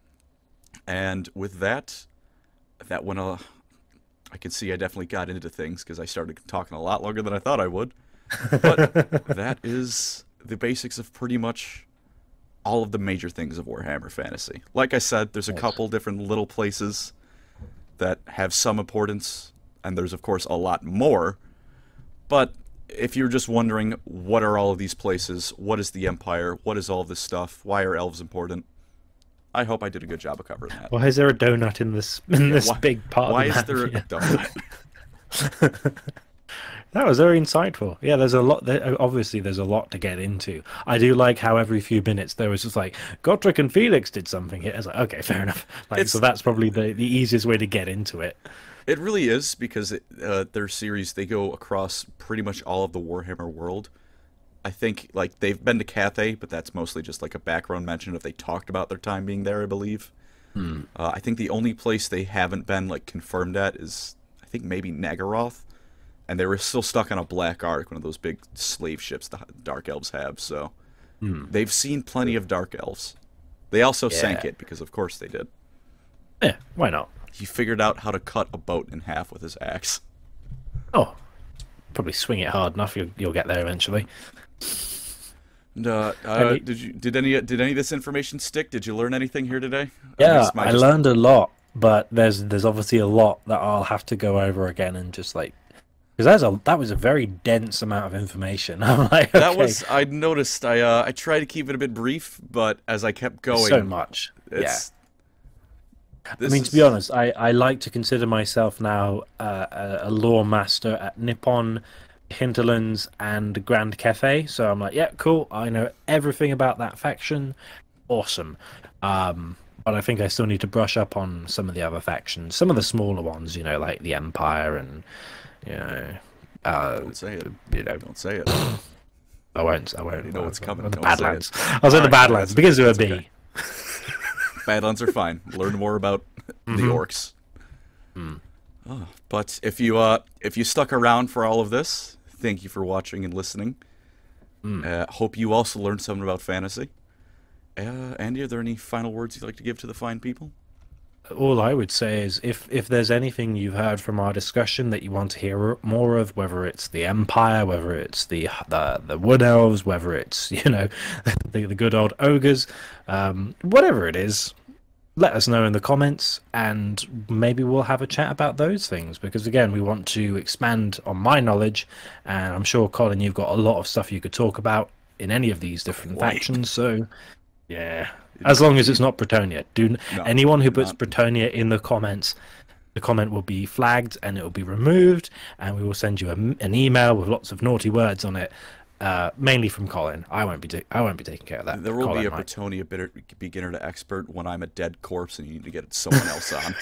And with that, that went a. I can see I definitely got into things because I started talking a lot longer than I thought I would. But that is the basics of pretty much all of the major things of Warhammer Fantasy. Like I said, there's a couple different little places that have some importance, and there's of course a lot more. But if you're just wondering, what are all of these places? What is the Empire? What is all of this stuff? Why are elves important? I hope I did a good job of covering that. Why is there a donut in this in this why, big part Why of the is there a map? donut? That was very insightful. Yeah, there's a lot. There, obviously, there's a lot to get into. I do like how every few minutes there was just like Gotrek and Felix did something here. I was like, okay, fair enough. Like, It's- so that's probably the the easiest way to get into it. It really is, because it, uh, their series, they go across pretty much all of the Warhammer world. I think, like, they've been to Cathay, but that's mostly just like a background mention if they talked about their time being there, I believe. Hmm. Uh, I think the only place they haven't been, like, confirmed at is, I think, maybe Nagaroth. And they were still stuck on a Black Ark, one of those big slave ships the Dark Elves have, so... Hmm. They've seen plenty of Dark Elves. They also sank Yeah. it, because of course they did. Yeah, why not? He figured out how to cut a boat in half with his axe. Oh, probably swing it hard enough. You'll you'll get there eventually. And, uh, uh, Any- did you did any did any of this information stick? Did you learn anything here today? Yeah, guess my I just- learned a lot. but there's there's obviously a lot that I'll have to go over again and just like because that's a that was a very dense amount of information. I'm like, That okay, was I noticed. I uh, I tried to keep it a bit brief, but as I kept going, so much. it's, Yeah. this I mean, to is- be honest, I, I like to consider myself now uh, a, a lore master at Nippon, Hinterlands, and Grand Cafe. So I'm like, yeah, cool. I know everything about that faction. Awesome. Um, but I think I still need to brush up on some of the other factions, some of the smaller ones, you know, like the Empire and, you know, uh, Don't say it. you know, Don't say it. I won't. I won't. You know what's coming. The Don't say it. Badlands. I was in the Alright, Badlands. that's It begins okay, with a that's B. okay. Badlands are fine. Learn more about the orcs. Oh, but if you uh if you stuck around for all of this, thank you for watching and listening. Uh, hope you also learned something about fantasy. Uh, Andy, are there any final words you'd like to give to the fine people? All I would say is if if there's anything you've heard from our discussion that you want to hear more of, whether it's the Empire, whether it's the the, the Wood Elves, whether it's, you know, the, the good old ogres, um, whatever it is, let us know in the comments, and maybe we'll have a chat about those things, because again, we want to expand on my knowledge, and I'm sure, Colin, you've got a lot of stuff you could talk about in any of these different Quite. factions, so yeah. As long as it's not Bretonia. Do No, anyone who puts not. Bretonia in the comments, the comment will be flagged and it will be removed, and we will send you a, an email with lots of naughty words on it, uh, mainly from Colin. I won't be ta- I won't be taking care of that. There will Colin be a might. Bretonia bitter, beginner to expert when I'm a dead corpse and you need to get someone else on.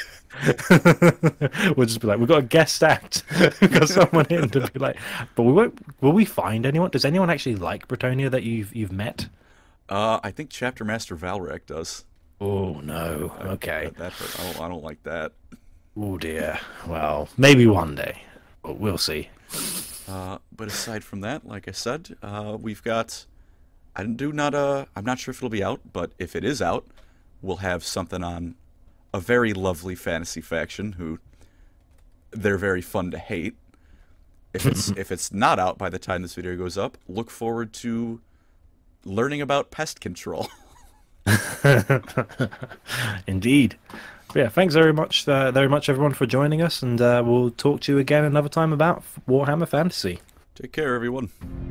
We'll just be like, we've got a guest act. We've got someone in to be like, but we won't. Will we find anyone? Does anyone actually like Bretonia that you've you've met? Uh, I think Chapter Master Valrak does. Oh no. Okay. That, that hurt. I don't, I don't like that. Oh dear. Well, maybe one day. But we'll see. Uh, but aside from that, like I said, uh, we've got. I do not. Uh, I'm not sure if it'll be out, but if it is out, we'll have something on a very lovely fantasy faction who they're very fun to hate. If it's if it's not out by the time this video goes up, look forward to learning about pest control. Indeed. But yeah, thanks very much, uh, very much everyone for joining us, and uh, we'll talk to you again another time about Warhammer Fantasy. Take care, everyone.